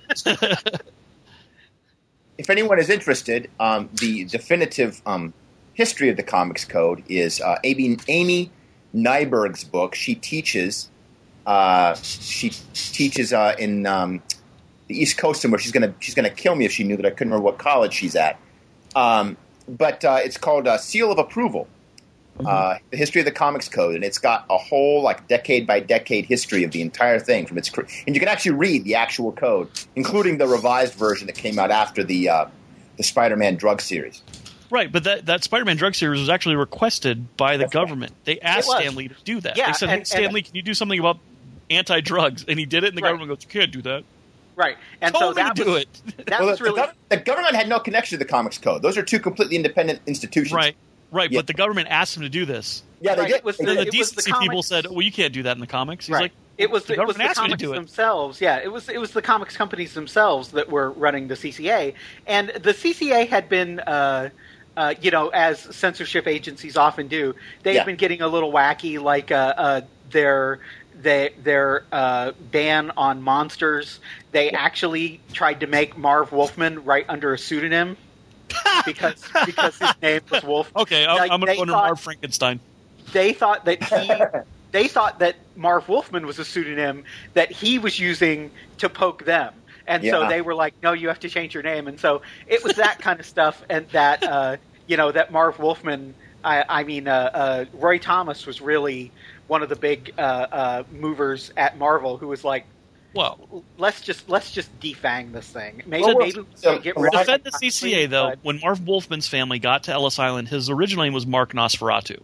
If anyone is interested, um, the definitive um, history of the Comics Code is uh, Amy, Amy Nyberg's book. She teaches. Uh, she teaches uh, in um, the East Coast somewhere. She's gonna she's gonna kill me if she knew that I couldn't remember what college she's at. Um, but uh, it's called uh, Seal of Approval. Uh, the history of the Comics Code, and it's got a whole like decade by decade history of the entire thing from its cre- and you can actually read the actual code, including the revised version that came out after the uh, the Spider-Man drug series. Right, but that, that Spider-Man drug series was actually requested by the That's right. government. They asked was. Stan Lee to do that. Yeah, they said, and- hey, Stan and- Lee, can you do something about anti-drugs? And he did it, and the Right. government goes, you can't do that. Right, and Told so me that to do was, it. That well, was the, really the, gov- the government had no connection to the Comics Code. Those are two completely independent institutions. Right, right, Yeah. but the government asked him to do this. Yeah, they Right, did. it was They And the- did. the it was the decency people comics- said, well, you can't do that in the comics. He's right. like, it was the, the it was government the asked me to comics do it. themselves. Yeah, it was it was the comics companies themselves that were running the C C A, and the C C A had been. Uh, Uh, you know, as censorship agencies often do, they've Yeah. been getting a little wacky, like uh, uh, their they, their uh, ban on monsters. They actually tried to make Marv Wolfman write under a pseudonym because because his name was Wolf. Okay, I'm, Like, I'm going they to go under thought- Marv Frankenstein. They thought that he they thought that Marv Wolfman was a pseudonym that he was using to poke them. And so Yeah. they were like, no, you have to change your name. And so it was that kind of stuff. And that, uh, you know, that Marv Wolfman, I, I mean, uh, uh, Roy Thomas was really one of the big uh, uh, movers at Marvel who was like, Well, let's just let's just defang this thing. Maybe, Well, maybe we so- can get rid of defend it. the C C A, though. But- When Marv Wolfman's family got to Ellis Island, his original name was Mark Nosferatu.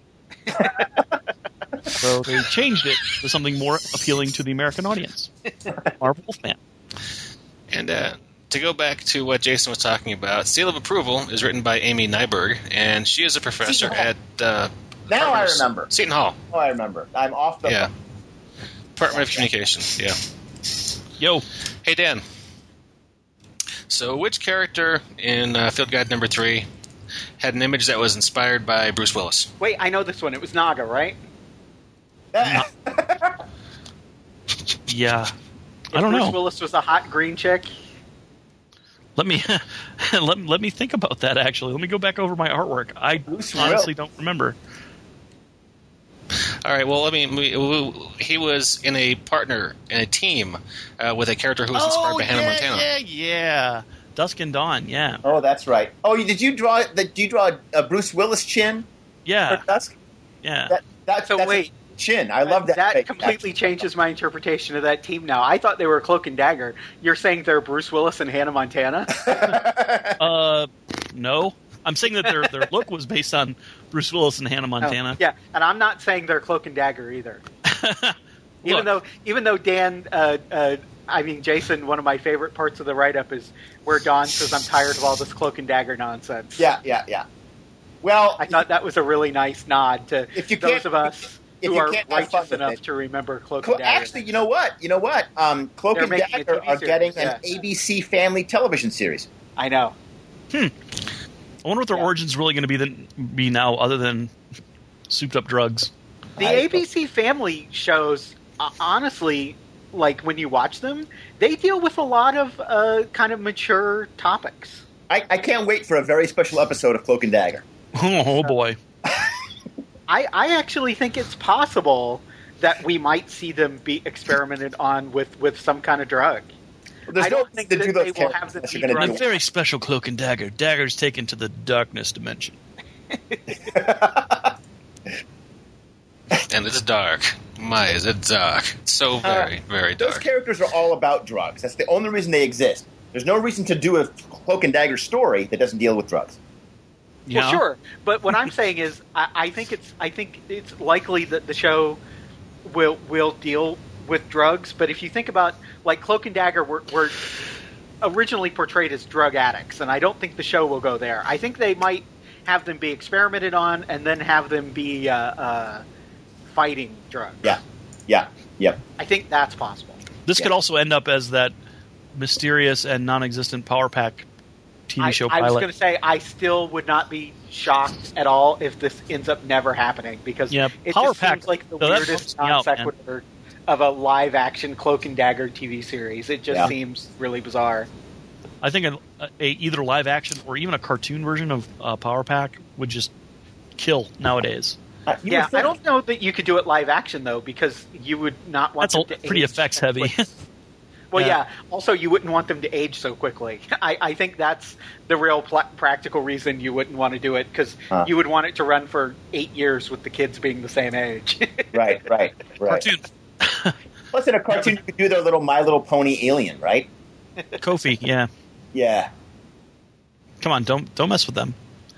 So they changed it to something more appealing to the American audience. Marv Wolfman. And uh, to go back to what Jason was talking about, Seal of Approval is written by Amy Nyberg, and she is a professor Seton Hall. at uh, Now I Partners- remember. Seton Hall. Oh, I remember. I'm off the. Yeah. Department of Communications. Yeah. Yo, Hey, Dan. So, which character in uh, Field Guide number three had an image that was inspired by Bruce Willis? Wait, I know this one. It was Naga, right? yeah. If I don't Bruce know. Willis was a hot green chick. Let me let, let me think about that, actually. Let me go back over my artwork. I Bruce honestly Willis. don't remember. All right. Well, I mean, we, we, he was in a partner in a team uh, with a character who was inspired oh, by Hannah yeah, Montana. yeah, yeah. Dusk and Dawn, yeah. Oh, that's right. Oh, did you draw? Did you draw a Bruce Willis chin Yeah, for Dusk? yeah. That, that's, So that's wait. a chin. I love that. That face. completely changes my interpretation of that team now. I thought they were Cloak and Dagger. You're saying they're Bruce Willis and Hannah Montana? Uh, no. I'm saying that their, their look was based on Bruce Willis and Hannah Montana. Oh, yeah, and I'm not saying they're Cloak and Dagger either. Even Look. though, even though Dan, uh, uh, I mean Jason, one of my favorite parts of the write-up is where Don says, "I'm tired of all this Cloak and Dagger nonsense." Yeah, yeah, yeah. Well, I thought that was a really nice nod to If you those can't- of us if who you are can't have fun righteous with enough it. to remember Cloak Clo- and Dagger. actually, you know what? You know what? Um, Cloak They're and making a Dagger T V are series, getting yeah. an A B C family television series. I know. I wonder what their Yeah. origin's really going to be then be now, other than souped up drugs. The I- A B C Family shows, uh, honestly, like when you watch them, they deal with a lot of uh, kind of mature topics. I, I can't wait for a very special episode of Cloak and Dagger. Oh boy. I, I actually think it's possible that we might see them be experimented on with, with some kind of drug. There's I no don't reason think to that do they those will have characters the unless deep you're going My to run. do very special cloak and dagger. Dagger's taken to the darkness dimension. And it's dark. My, is it dark? It's so very, very Those dark. characters are all about drugs. That's the only reason they exist. There's no reason to do a Cloak and Dagger story that doesn't deal with drugs. Yeah. Well, sure, but what I'm saying is, I, I think it's I think it's likely that the show will will deal with drugs. But if you think about, like, Cloak and Dagger were, were originally portrayed as drug addicts, and I don't think the show will go there. I think they might have them be experimented on, and then have them be uh, uh, fighting drugs. Yeah, yeah, yep. I think that's possible. This Yeah. could also end up as that mysterious and non-existent Power Pack T V I, show I was pilot. going to say I still would not be shocked at all if this ends up never happening, because Yeah, it Power just Pack- seems like the no, that weirdest bumps me non out, man. sequitur of a live action Cloak and Dagger T V series. It just Yeah. seems really bizarre. I think a, a either live action or even a cartoon version of uh, Power Pack would just kill nowadays. Uh, you Yeah, would think- I don't know that you could do it live action though, because you would not want That's them a, to pretty age effects so heavy. quick. Well, Yeah. yeah. Also, you wouldn't want them to age so quickly. I, I think that's the real pl- practical reason you wouldn't want to do it, because Huh. you would want it to run for eight years with the kids being the same age. Right, right, right. Cartoon. Plus, in a cartoon, you could do their little My Little Pony alien, right? Kofi, yeah. Yeah. Come on, don't don't mess with them.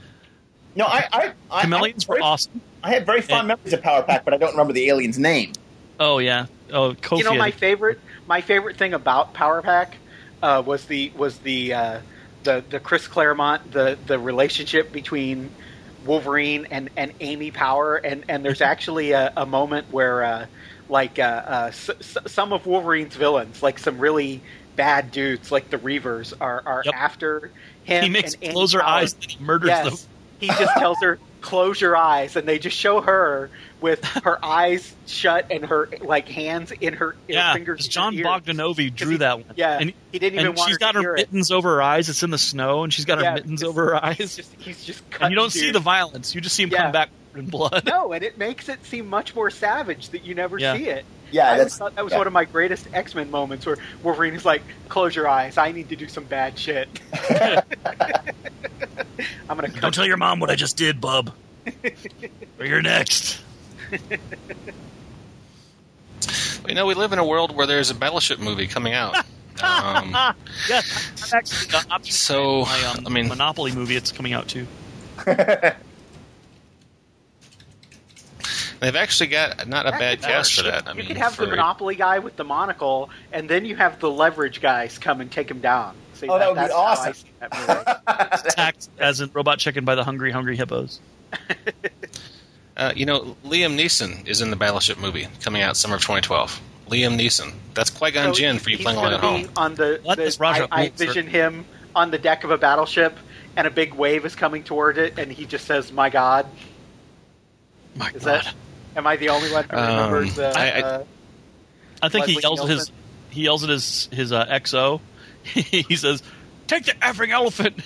No, I, I, I, Chameleons I, were awesome. I had very fond And- memories of Power Pack, but I don't remember the alien's name. Oh yeah. Oh, Kofi. You know, my I- favorite my favorite thing about Power Pack uh, was the was the uh, the the Chris Claremont the the relationship between Wolverine and, and Amy Power, and, and there's actually a, a moment where uh, like uh, uh, s- s- some of Wolverine's villains, like some really bad dudes, like the Reavers, are, are Yep. after him. he makes and Amy close her Power. eyes and he murders Yes. them. He just tells her, close your eyes, and they just show her with her eyes shut and her like hands in her, in yeah, her fingers. because John in her ears. Bogdanovi drew he, that one. Yeah, and, he didn't even and want she's her got to her hear mittens over her eyes. It's in the snow, and she's got Yeah, her mittens it's- over her it. eyes. He's just, he's just And you don't cutting see dudes. the violence. You just see him Yeah. come back in blood. No, and it makes it seem much more savage that you never Yeah. see it. Yeah, I that's thought that was yeah. one of my greatest X-Men moments where Wolverine is like, "Close your eyes. I need to do some bad shit." I'm gonna cut Don't tell your mom what I just did, bub. Or you're next. You know, we live in a world where there's a Battleship movie coming out. Um, Yes, I've actually got options. So, my, um, I mean- Monopoly movie. It's coming out too. they've actually got not a That bad could cast work. for that. I you mean, could have for, the Monopoly guy with the monocle, and then you have the leverage guys come and take him down. See, Oh, that would be that's how I awesome. see that movie. Attacked as in Robot Chicken by the hungry, hungry hippos. Uh, you know, Liam Neeson is in the Battleship movie coming out summer of twenty twelve. Liam Neeson. That's Qui-Gon So Jinn for you he's playing along gonna at be home. On the, What the- is Raja I, I Bolter? vision him on the deck of a battleship, and a big wave is coming toward it, and he just says, "My God." My Is God. that? Am I the only one who Um, remembers? Uh, I- I- uh, I think he Leslie yells at his Nielsen? he yells at his his uh, X O. He says, "Take the effing elephant."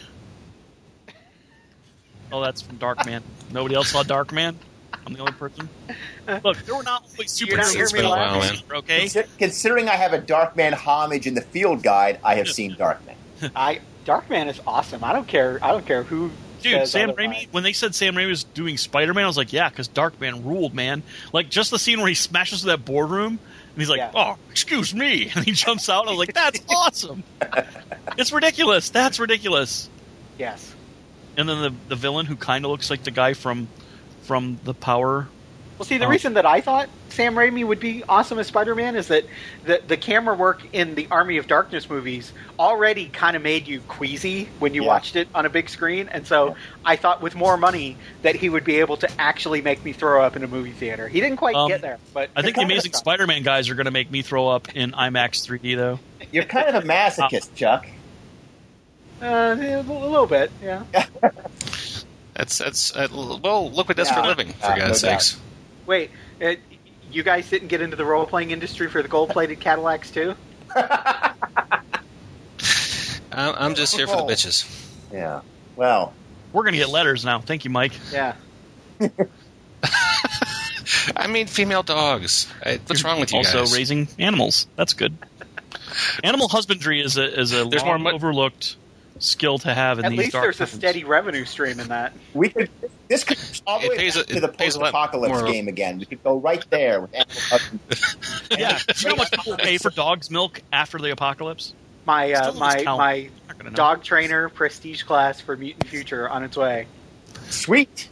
Oh, that's from Darkman. Nobody else saw Darkman. I'm the only person. Look, there were not only You're not superheroes hearing me in laugh? Darkman, okay? Consi- Considering I have a Darkman homage in the field guide, I have seen Darkman. I Darkman is awesome. I don't care. I don't care who. Dude, says Sam otherwise. Raimi, when they said Sam Raimi was doing Spider-Man, I was like, yeah, because Darkman ruled, man. Like, just the scene where he smashes through that boardroom, and he's like, Yeah. oh, excuse me, and he jumps out, I was like, that's awesome. It's ridiculous. That's ridiculous. Yes. And then the the villain who kind of looks like the guy from from the Power. Well, see, the Oh. reason that I thought Sam Raimi would be awesome as Spider-Man is that the the camera work in the Army of Darkness movies already kind of made you queasy when you Yeah. watched it on a big screen, and so I thought with more money that he would be able to actually make me throw up in a movie theater. He didn't quite Um, get there, but I think the Amazing Spider-Man guys are going to make me throw up in IMAX three D, though. You're kind of a masochist, Chuck. Uh, a little bit, yeah. That's that's uh, well, look what it does Yeah. for a living, for Uh, God's no doubt. sakes. Wait, uh, you guys didn't get into the role-playing industry for the gold-plated Cadillacs too? I'm, I'm just here for the bitches. Yeah. Well, We're going to get letters now. Thank you, Mike. Yeah. I mean, female dogs. I, what's wrong with you also guys? raising animals. That's good. Animal husbandry is a is a There's long more mo- overlooked skill to have in At these least dark there's a times. steady revenue stream in that. we could. This could all the It way pays back a- to the it pays a lot post-apocalypse more- game again. We could go right there with Animal Husbandry. Yeah, you know how much people pay for dog's milk after the apocalypse? My uh, Still my just count. my I'm not gonna know. dog trainer prestige class for Mutant Future on its way. Sweet.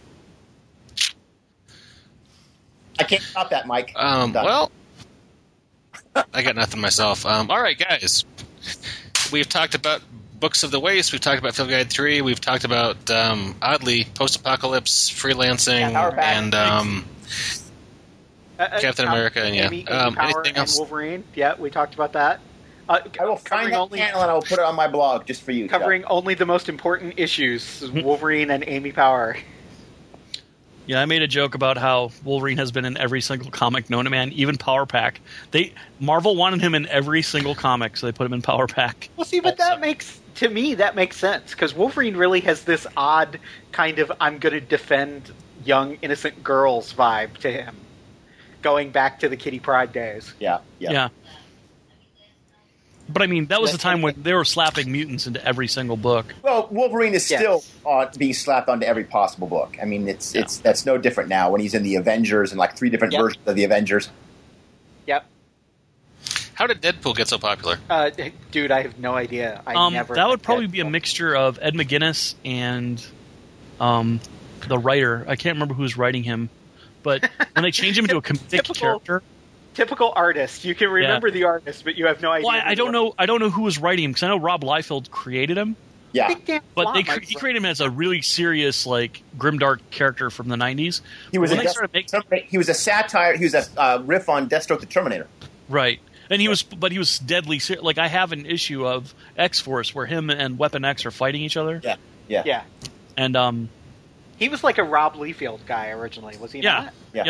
I can't stop that, Mike. Um, Done. well, I got nothing myself. Um, all right, guys. We've talked about Books of the Waste. We've talked about Field Guide three. We've talked about, um, oddly, post-apocalypse, freelancing, Yeah, Power Pack. and um, Uh, uh, Captain uh, America, and yeah. Amy, Amy Um, Power anything and else? Wolverine. Yeah, we talked about that. Uh, I will covering find that only channel and I will put it on my blog just for you. Chuck. covering only the most important issues: Wolverine and Amy Power. Yeah, I made a joke about how Wolverine has been in every single comic known to man, even Power Pack. They Marvel wanted him in every single comic, so they put him in Power Pack. Well, see, but that makes to me that makes sense because Wolverine really has this odd kind of "I'm going to defend young innocent girls" vibe to him, going back to the Kitty Pryde days. Yeah, yeah. Yeah. But I mean, that was Yeah. the time when they were slapping mutants into every single book. Well, Wolverine is Yes. still uh, being slapped onto every possible book. I mean, it's Yeah. it's that's no different now when he's in the Avengers and like three different Yep. versions of the Avengers. Yep, How did Deadpool get so popular? uh, dude, I have no idea. I Um, never. that would had probably be a Deadpool. mixture of Ed McGuinness and um, the writer. I can't remember who's writing him, but when they change him into a comedic Typical- character, Typical artist. You can remember the artist, but you have no idea. well, I, who I don't the- know. I don't know who was writing him because I know Rob Liefeld created him, Yeah, Big damn but flop, they cre- Mike. he created him as a really serious, like grimdark character from the nineties. he was a When they Death- started making- he was a satire. He was a uh, riff on Deathstroke the Terminator. Right. And he was, but he was deadly serious. Like I have an issue of X Force where him and Weapon X are fighting each other, Yeah, yeah, Yeah, and um, he was like a Rob Liefeld guy originally, was he Yeah. not? Yeah. Yep.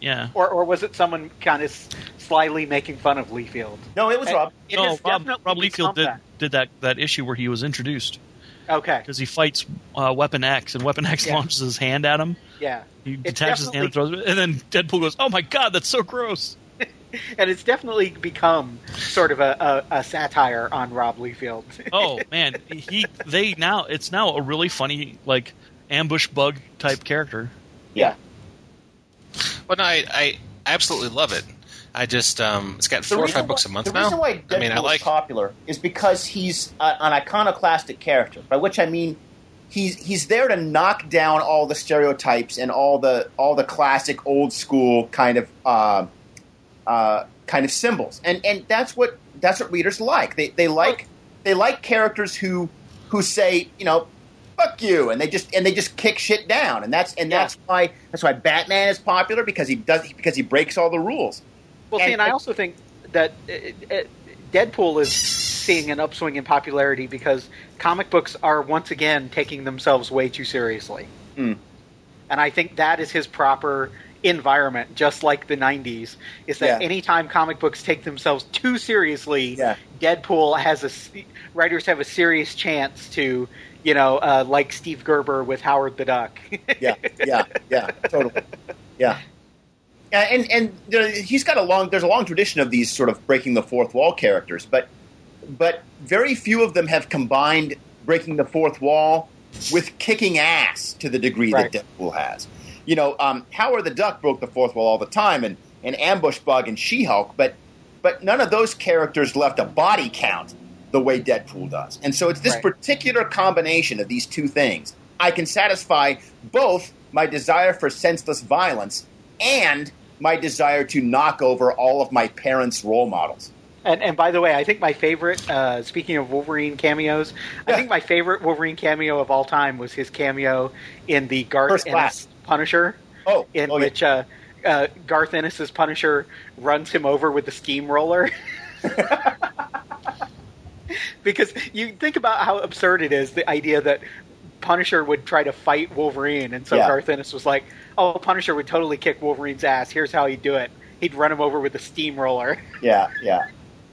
Yeah. Or or was it someone kind of slyly making fun of Liefeld? No, it was It- Rob. it no, has Rob, definitely Rob Liefeld did become did that that issue where he was introduced that. Okay. because he fights uh, Weapon X, and Weapon X Yeah. launches his hand at him. Yeah. He It's detaches his hand and throws it, and then Deadpool goes, "Oh my god, that's so gross." And it's definitely become sort of a, a, a satire on Rob Liefeld. Oh man, he they now it's now a really funny like ambush bug type character. Yeah. Well, no, I, I absolutely love it. I just um, it's got The four or reason five books a why- month the now. reason why Deadpool I mean, I like. is popular is because he's uh, an iconoclastic character. By which I mean, he's he's there to knock down all the stereotypes and all the all the classic old school kind of uh, uh, kind of symbols, and and that's what that's what readers like. They they like they like characters who who say, you know, fuck you, and they just and they just kick shit down, and that's and Yeah. that's why that's why Batman is popular because he does because he breaks all the rules. Well, And- see, and I also think that uh, uh, Deadpool is seeing an upswing in popularity because comic books are once again taking themselves way too seriously. Mm. And I think that is his proper environment, just like the nineties, is that Yeah. anytime comic books take themselves too seriously, Yeah. Deadpool has a s- writers have a serious chance to, you know, uh, like Steve Gerber with Howard the Duck. yeah, yeah, yeah, totally, yeah. Yeah, and and there, he's got a long. There's a long tradition of these sort of breaking the fourth wall characters, but but very few of them have combined breaking the fourth wall with kicking ass to the degree Right. that Deadpool has. You know, um, Howard the Duck broke the fourth wall all the time, and and Ambush Bug and She-Hulk, but but none of those characters left a body count the way Deadpool does. And so it's this Right. particular combination of these two things. I can satisfy both my desire for senseless violence and my desire to knock over all of my parents' role models. And, and by the way, I think my favorite, uh, speaking of Wolverine cameos, Yeah. I think my favorite Wolverine cameo of all time was his cameo in the Garth First Ennis Class. Punisher, Oh, in oh, yeah. which uh, uh, Garth Ennis's Punisher runs him over with the steamroller. Because you think about how absurd it is, the idea that Punisher would try to fight Wolverine, and so Yeah. Garth Ennis was like, oh, Punisher would totally kick Wolverine's ass. Here's how he'd do it. He'd run him over with a steamroller. Yeah, yeah.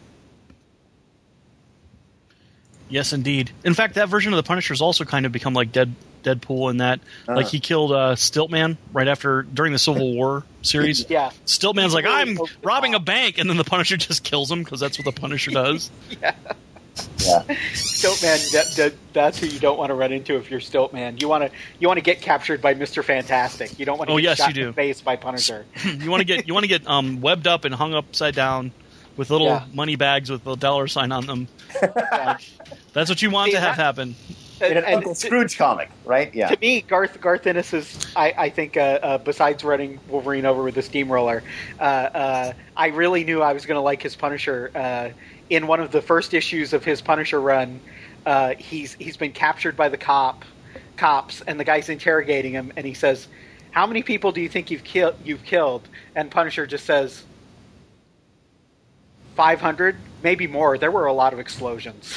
Yes, indeed. In fact, that version of the Punisher's also kind of become like Dead Deadpool in that, Uh-huh. like he killed uh, Stiltman right after during the Civil War series. Yeah. Stiltman's like, really I'm poked the robbing a top. bank, and then the Punisher just kills him because that's what the Punisher does. Yeah. Yeah. Stiltman, that, that, that's who you don't want to run into if you're Stiltman. You want to you want to get captured by Mister Fantastic. You don't want to Oh, get yes, shot you do. in the face by Punisher. you want to get you want to get um, webbed up and hung upside down with little Yeah. money bags with a dollar sign on them. Yeah. That's what you want See, to have that- happen. In an And- Uncle and Scrooge comic, right? Yeah. to me, Garth Garth Ennis is, I, I think, uh, uh, besides running Wolverine over with a steamroller, uh, uh, I really knew I was going to like his Punisher. Uh, in one of the first issues of his Punisher run, uh, he's he's been captured by the cop cops, and the guy's interrogating him, and he says, "How many people do you think you've killed? You've killed?" And Punisher just says, five hundred, maybe more. There were a lot of explosions."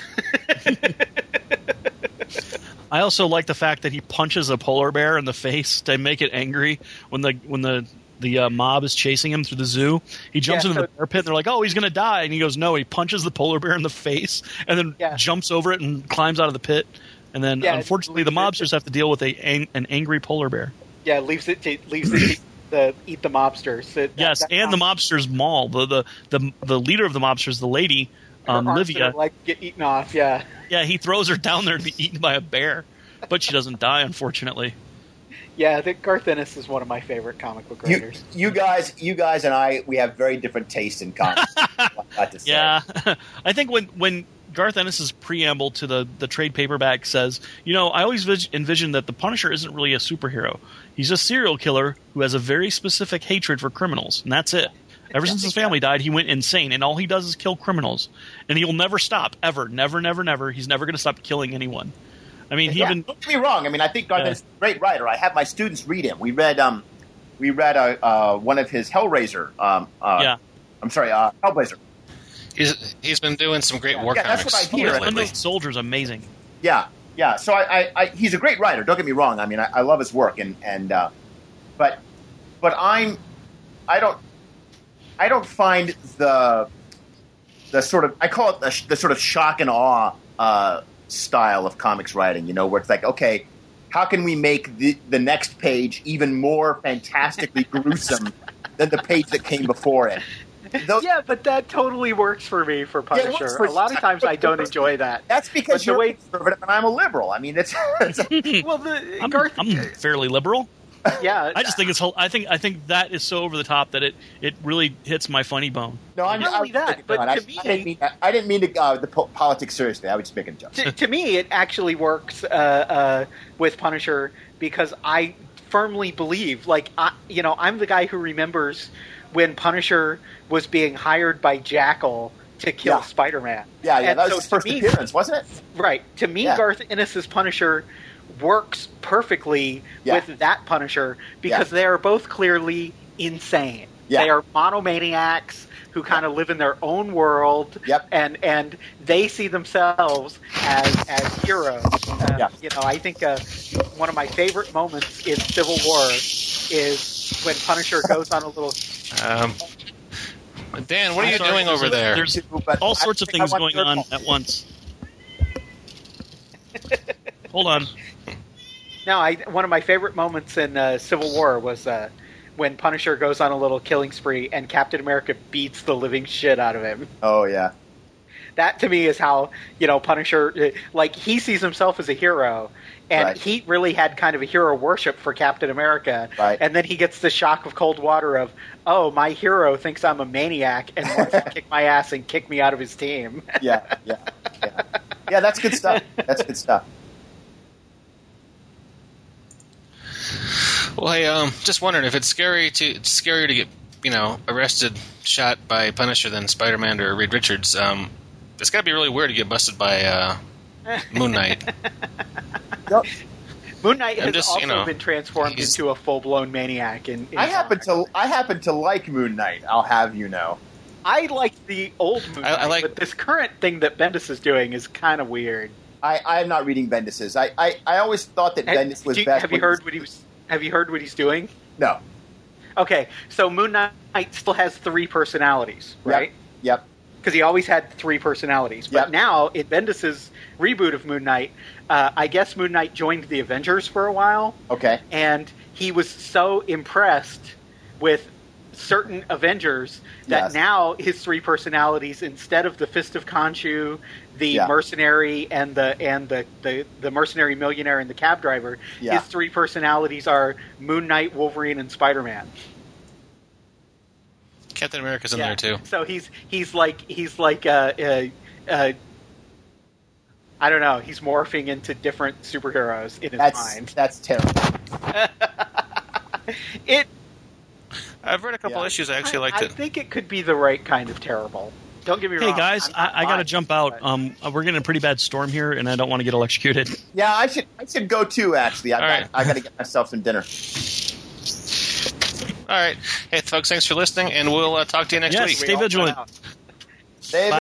I also like the fact that he punches a polar bear in the face to make it angry when the when the the uh, mob is chasing him through the zoo. He jumps Yeah, into so- the bear pit. And they're like, "Oh, he's going to die," and he goes, "No." He punches the polar bear in the face and then Yeah. jumps over it and climbs out of the pit. And then, Yeah, unfortunately, the it's- mobsters have to deal with a ang- an angry polar bear. Yeah, leaves it to leaves it to the eat the mobsters. That- Yes, that and the mobsters maul the the the, the leader of the mobsters, the lady her um, arms Livia. are, like get eaten off. Yeah, Yeah, he throws her down there to be eaten by a bear, but she doesn't die, unfortunately. yeah. The Garth Ennis is one of my favorite comic book You, writers. you guys, you guys, and I, we have very different tastes in comics. I've got to say. Yeah, I think when when Garth Ennis's preamble to the the trade paperback says, you know, I always vis- envisioned that the Punisher isn't really a superhero. He's a serial killer who has a very specific hatred for criminals, and that's it. Ever since his family died, he went insane, and all he does is kill criminals. And he'll never stop, ever. Never, never, never. He's never going to stop killing anyone. I mean, he Yeah, even... don't get me wrong. I mean, I think Garth Yeah. Ennis is a great writer. I have my students read him. We read, um, we read uh, uh, one of his Hellraiser. Um, uh, Yeah. I'm sorry, uh, Hellblazer. He's he's been doing some great war Yeah, that's comics what I hear. lately. Unknown Soldier's amazing. Yeah, yeah. So I, I, I, he's a great writer. Don't get me wrong. I mean, I, I love his work, and and uh, but but I'm I don't I don't find the the sort of I call it the, the sort of shock and awe uh, style of comics writing. You know, where it's like, okay, how can we make the the next page even more fantastically gruesome than the page that came before it? Those, yeah, but that totally works for me for Yeah, it Punisher. works for- a lot of times I don't enjoy that. That's because But the you're way- a conservative and I'm a liberal. I mean, it's, it's Well, the I'm, Garth, I'm fairly liberal. yeah, I just think it's. whole- I think. I think that is so over the top that it, it really hits my funny bone. no. I'm Not I'm only that, kidding, but John. to I, me- I didn't mean I didn't mean to uh, the po- politics seriously. I was just making a joke. to, to me, it actually works uh, uh, with Punisher because I firmly believe, like, I, you know, I'm the guy who remembers when Punisher was being hired by Jackal to kill Yeah. Spider-Man. Yeah, yeah. And That was so his to first me- appearance, wasn't it? Right. To me, Yeah. Garth Ennis's Punisher works perfectly Yeah. with that Punisher because Yeah. they are both clearly insane. Yeah. They are monomaniacs who kind of live in their own world, Yep. and and they see themselves as as heroes. Uh, Yeah. You know, I think uh, one of my favorite moments in Civil War is when Punisher goes on a little. Um, Dan, what are I'm you sorry, doing there's over a- there? There's But all I sorts of think I things want going your on call. at once. Hold on. No, I one of my favorite moments in uh, Civil War was uh, when Punisher goes on a little killing spree and Captain America beats the living shit out of him. Oh yeah. That to me is how, you know, Punisher, uh, like, he sees himself as a hero, and Right. he really had kind of a hero worship for Captain America. Right. And then he gets the shock of cold water of, oh, my hero thinks I'm a maniac and wants to kick my ass and kick me out of his team. Yeah, yeah, yeah. Yeah, that's good stuff. That's good stuff. Well, hey, um, just wondering if it's scary to it's scarier to get, you know, arrested, shot by Punisher than Spider-Man or Reed Richards. Um, it's got to be really weird to get busted by uh, Moon Knight. Yep. Moon Knight I'm has just, also you know, been transformed he's- into a full-blown maniac. In, in I happen comics. to I happen to like Moon Knight. I'll have you know. I like the old Moon I- Knight, I like- but this current thing that Bendis is doing is kind of weird. I, I am not reading Bendis's. I, I, I always thought that Have, Bendis was do you- best. have you when- heard what he was? Have you heard what he's doing? No. Okay, so Moon Knight still has three personalities, Yep. right? Yep. Because he always had three personalities. But Yep. now, in Bendis's reboot of Moon Knight, uh, I guess Moon Knight joined the Avengers for a while, Okay. and he was so impressed with certain Avengers that Yes. now his three personalities, instead of the Fist of Khonshu, the Yeah. mercenary, and the and the, the, the mercenary millionaire and the cab driver, Yeah. his three personalities are Moon Knight, Wolverine, and Spider-Man. Captain America's in Yeah. there too. So he's he's like he's like uh, uh, uh, I don't know. He's morphing into different superheroes in his That's mind. that's terrible. It. I've read a couple Yeah. issues. I actually I, liked I it. think it could be the right kind of terrible. Don't get me Hey wrong. guys, I'm not I, I got to biased, jump out. but- Um, we're getting a pretty bad storm here, and I don't want to get electrocuted. Yeah, I should I should go too. Actually, I All got right. I got to get myself some dinner. All right. Hey, folks, thanks for listening, and we'll uh, talk to you next Yes. week. Stay all vigilant. went out. Stay